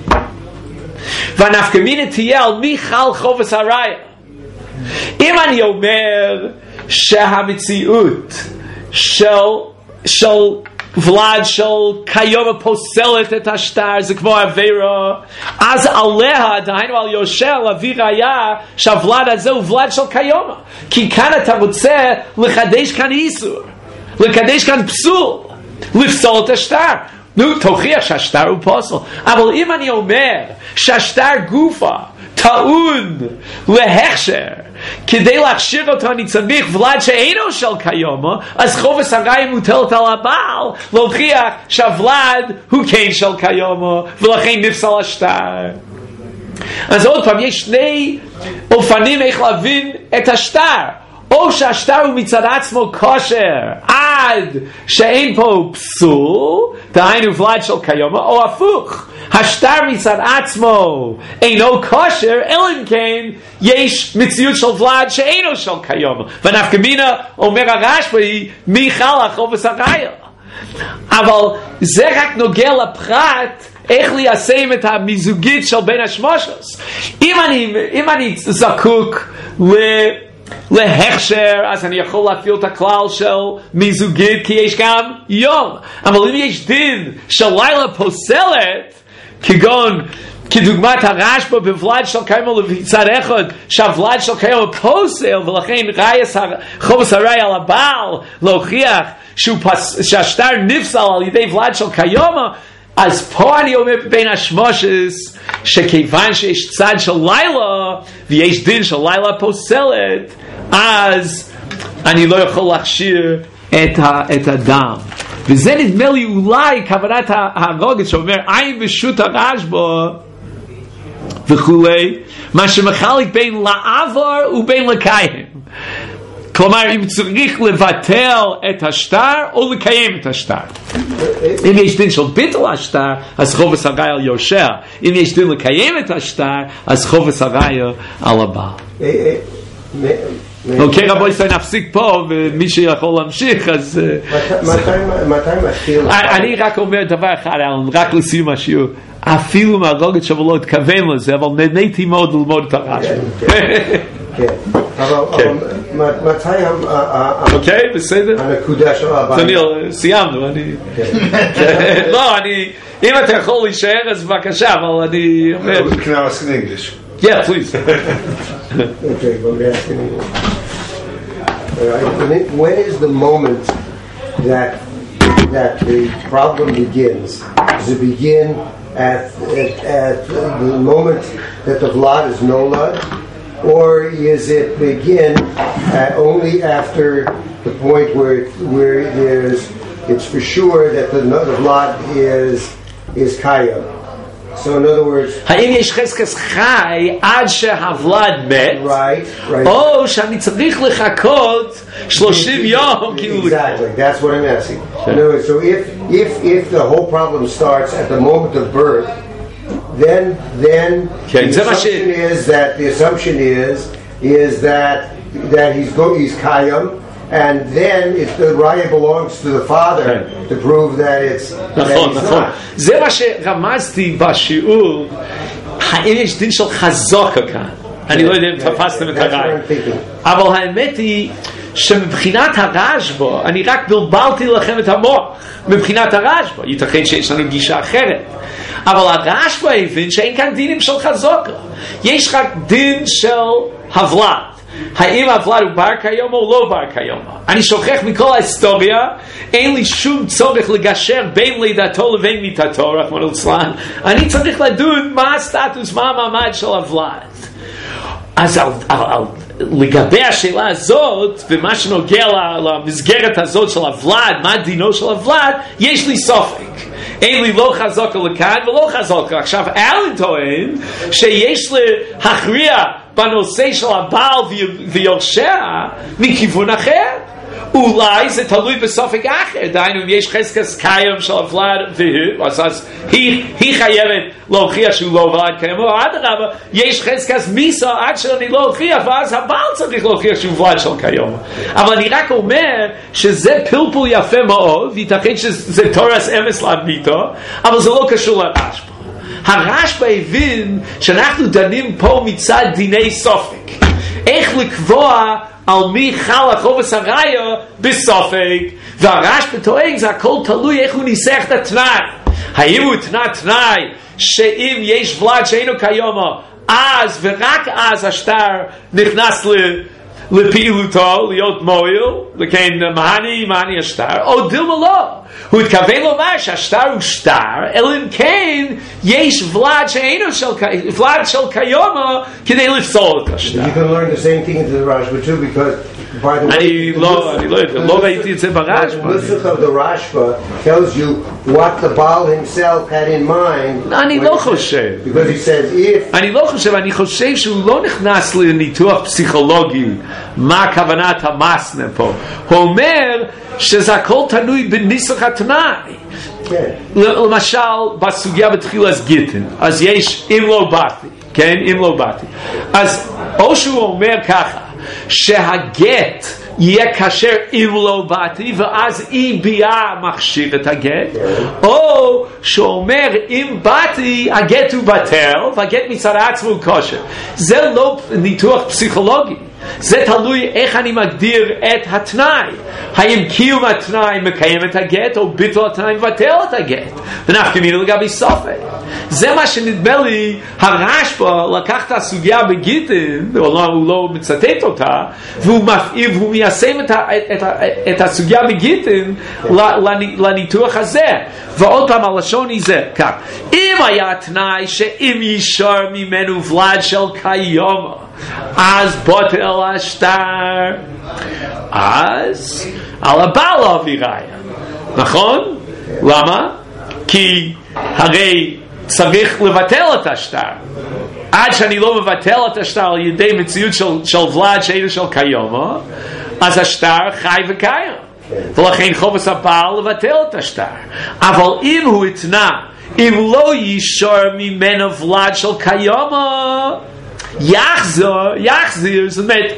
והנפקא מינה תהיה על מי חל חובת הראיה. אם אני אומר שהמציאות של של ולד של קיומו פוסלת את השטר, זה כמו עבירה, אז עליה, דהיינו על יושר, להביא ראיה שהוולד הזה הוא ולד של קיומו, כי כאן אתה רוצה לחדש כאן איסור, לחדש כאן פסול, לפסול את השטר. נו, תוכיח שהשטר הוא פוסל. אבל אם אני אומר שהשטר גופה טעון להכשר, כדי להכשיר אותו אני צריך ולד שאינו של קיומו, אז חובת הראיה מוטלת על הבעל להוכיח שהוולד הוא כן של קיומו, ולכן נפסל השטר. אז עוד פעם, יש שני אופנים איך להבין את השטר. או שהשטר הוא מצד עצמו כושר עד שאין פה פסול, דהיינו ולד של קיומו, או הפוך, השטר מצד עצמו אינו כושר, אלא אם כן יש מציאות של ולד שאינו של קיומו. ונפקא מינה אומר הרשב"א מי חל חובת הראיה. אבל זה רק נוגע לפרט איך ליישם את המיזוגית של בין השמשות. אם אני, אם אני זקוק ל... להכשר, אז אני יכול להפעיל את הכלל של מיזוגית, כי יש גם יום. אבל אם יש דין של לילה פוסלת, כגון כדוגמת הרשב"א בוולד של קיומו מצד אחד, שהוולד של קיומו פוסל, ולכן חובת הראיה על הבעל להוכיח שהשטר נפסל על ידי ולד של קיומו, אז פה אני אומר בין השמשות שכיוון שיש צד של לילה ויש דין של לילה פוסלת, אז אני לא יכול להכשיר את, ה, את הדם. וזה נדמה לי אולי כוונת הרוגת שאומר עין בשו"ת הרשב"א וכולי, מה שמחלק בין לעבור ובין לקיים. כלומר, אם צריך לבטל את השטר או לקיים את השטר. אם יש דין של ביטול השטר, אז חובת הראיה על יורשיה. אם יש דין לקיים את השטר, אז חובת הראיה על הבעל. אוקיי רבו ישראל נפסיק פה ומי שיכול להמשיך אז מתי מתחיל? אני רק אומר דבר אחד רק לסיום השיעור אפילו מהרוגת שבו לא התכוון לזה אבל נהניתי מאוד ללמוד את הרשב"א כן אבל מתי אוקיי בסדר הנקודה של הבעיה סיימנו לא אני אם אתה יכול להישאר אז בבקשה אבל אני אומר Can I ask in English? Yeah, please. Okay, well, we're asking you. All right. When is the moment that that the problem begins? Does it begin at at, at the moment that the vlad is nolad, or is it begin at only after the point where where there's it's for sure that the, the vlad is is kayam? So in other words, האם יש חזקס חי עד שהוולד מת? right, right. או שאני צריך לחכות שלושים יום כאילו Exactly, that's what I'm asking. In other words, so if if if the whole problem starts at the moment of birth, then then Okay, the זה מה ש- assumption is that the assumption is is that that he's go he's kayam, and then if the raya belongs to the father Okay. to prove that it's that נכון, he's נכון. not. זה מה שרמזתי בשיעור, האם יש דין של חזוקה כאן? אני לא יודע אם תפסתם את That's what הרעי. I'm thinking. אבל האמת היא שמבחינת הרשב"א, אני רק בלבלתי לכם את המוח. מבחינת הרשב"א, ייתכן שיש לנו גישה אחרת. אבל הרשב"א הבין שאין כאן דינים של חזוקה. יש רק דין של הוולד. האם הוולד הוא בר כיום או לא בר כיום? אני שוכח מכל ההיסטוריה, אין לי שום צורך לגשר בין לידתו לבין מיתתו, רחמנא ליצלן. אני צריך לדון מה הסטטוס, מה המעמד של הוולד. אז על, על, על, לגבי השאלה הזאת, ומה שנוגע למסגרת הזאת של הוולד, מה דינו של הוולד, יש לי סופק. אין לי לא חזוקה לכאן ולא חזוקה. עכשיו, אלן טוען שיש להכריע בנושא של הבעל ויורשע מכיוון אחר. אולי זה תלוי בסופק אחר, דהיינו אם יש חזקס קיים של הוולד והוא, אז, אז היא, היא חייבת להוכיח שהוא לא וולד קיים, או אדרבה, יש חזקס מיסה עד שאני לא הוכיח, ואז הבעל צריך להוכיח שהוא וולד של קיים. אבל אני רק אומר שזה פלפול יפה מאוד, וייתכן שזה תורס אמס להדמיתו, אבל זה לא קשור לרשב"א. הרשב"א הבין שאנחנו דנים פה מצד דיני סופק. איך לקבוע על מי חל החובס הראיה בסופק, והרשב"א טוען זה הכל תלוי איך הוא ניסח את התנאי. האם הוא תנא תנאי שאם יש ולד שאינו כיומו אז ורק אז השטר נכנס ל... לפעילותו, להיות מועיל, לכן מהני, מהני השטר, או דילמה לא. הוא התכוון לומר שהשטר הוא שטר, אלא אם כן יש ולד שאינו של, ולד של כיומו כדי לפסול את השטר. You can learn the same thing into the Rashba too, because by the way, אני לא, אני לא יודע, לא ראיתי את זה ברשב"א. the Nusach of the Rashba tells you what the Baal himself had in mind. אני לא חושב. Because he says if אני לא חושב, אני חושב שהוא לא נכנס לניתוח פסיכולוגי מה כוונת המסנה פה. הוא אומר שזה הכל תלוי בניסוח התנאי. כן. למשל בסוגיה בתחילת גיטין, אז יש אם לא באתי, כן? אם לא באתי. אז או שהוא אומר ככה שהגט יהיה כשר אם לא באתי, ואז אי ביאה מכשיר את הגט, או שהוא אומר אם באתי הגט הוא בטל והגט מצד עצמו הוא כשר. זה לא ניתוח פסיכולוגי, זה תלוי איך אני מגדיר את התנאי. האם קיום התנאי מקיים את הגט או ביטול התנאי מבטל את הגט, ונפקא מינה לגבי סופק. זה מה שנדמה לי הרשב"א לקח את הסוגיה בגיטין, הוא לא, הוא לא מצטט אותה, והוא מפעיל והוא מיישם את, ה, את, ה, את הסוגיה בגיטין לניתוח הזה. ועוד פעם הלשון היא זה כך: אם היה תנאי שאם ישר ממנו ולד של כיום אז בוטל השטר, אז על הבעל להביא ראיה, נכון? למה? כי הרי צריך לבטל את השטר. עד שאני לא מבטל את השטר על ידי מציאות של, של ולד שאינו של כיום, אז השטר חי וקיים, ולכן חובס הבעל לבטל את השטר. אבל אם הוא התנה אם לא ישר ממנו ולד של כיום יחזור, יחזיר, זאת אומרת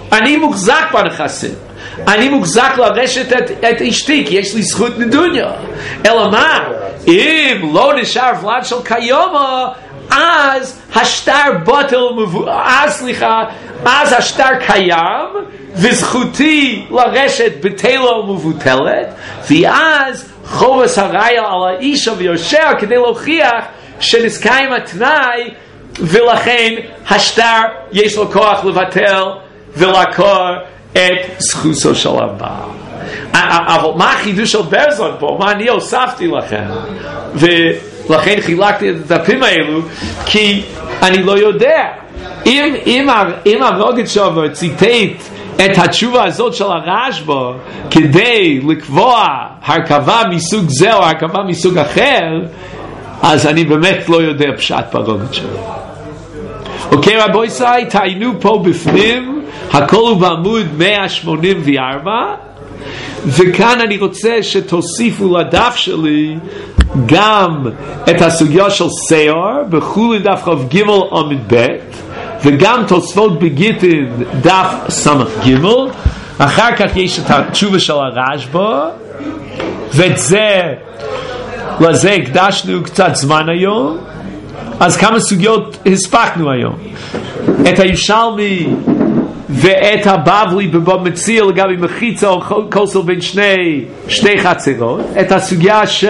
אני מוחזק בנכסים, אני מוחזק לרשת את, את אשתי, כי יש לי זכות נדוניה. אלא מה? אם לא נשאר ולד של קיומה, אז השטר בוטל, אז סליחה, אז השטר קיים, וזכותי לרשת בטלה ומבוטלת, ואז חובס הראיה על האישה ויורשיה כדי להוכיח שנזכאים התנאי, ולכן השטר יש לו כוח לבטל ולעקור את זכותו של הבעל. אבל מה החידוש של ברזון פה? מה אני הוספתי לכם? ולכן חילקתי את הדפים האלו, כי אני לא יודע. אם, אם, אם הרוגת שובר ציטט את התשובה הזאת של הרשב"א כדי לקבוע הרכבה מסוג זה או הרכבה מסוג אחר, אז אני באמת לא יודע פשט ברוגת שובר. אוקיי רבוי סי, תעיינו פה בפנים, הכל הוא בעמוד מאה שמונים וארבע, וכאן אני רוצה שתוסיפו לדף שלי גם את הסוגיה של שיער, בחולין דף חוב ג' עמוד ב', וגם תוספות בגיטין דף סמך ג'. אחר כך יש את התשובה של הרשב"א, ואת זה, לזה הקדשנו קצת זמן היום. אז כמה סוגיות הספקנו היום. את הירושלמי ואת הבבלי בבא מציעא לגבי מחיצה או כוסל בין שני שתי חצרות, את הסוגיה של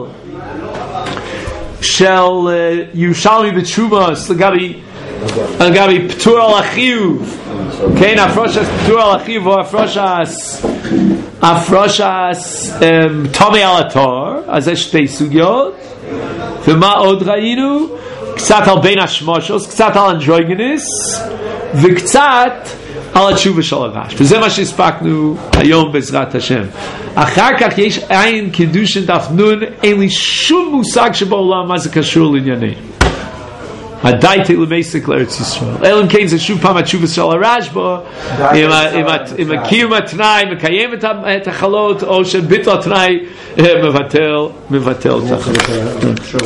של ירושלמי בתשומos לגבי לגבי פטור על החיוב, כן, הפרושס פטור על החיוב או הפרושס הפרושס תומי על התור. אז זה שתי סוגיות. ומה עוד ראינו? קצת על בין השמושות, קצת על אנדרוגינוס, וקצת על התשובה של הרש. וזה מה שהספקנו היום בעזרת השם. אחר כך יש עין קידושין דף נון, אין לי שום מושג שבעולם מה זה קשור לענייני. הדייטה למסק לארץ ישראל. אלא אם כן זה שוב פעם התשובה של הרשב"א, אם הקיום התנאי מקיים את החלות, או שביטל התנאי מבטל, מבטל את החלות.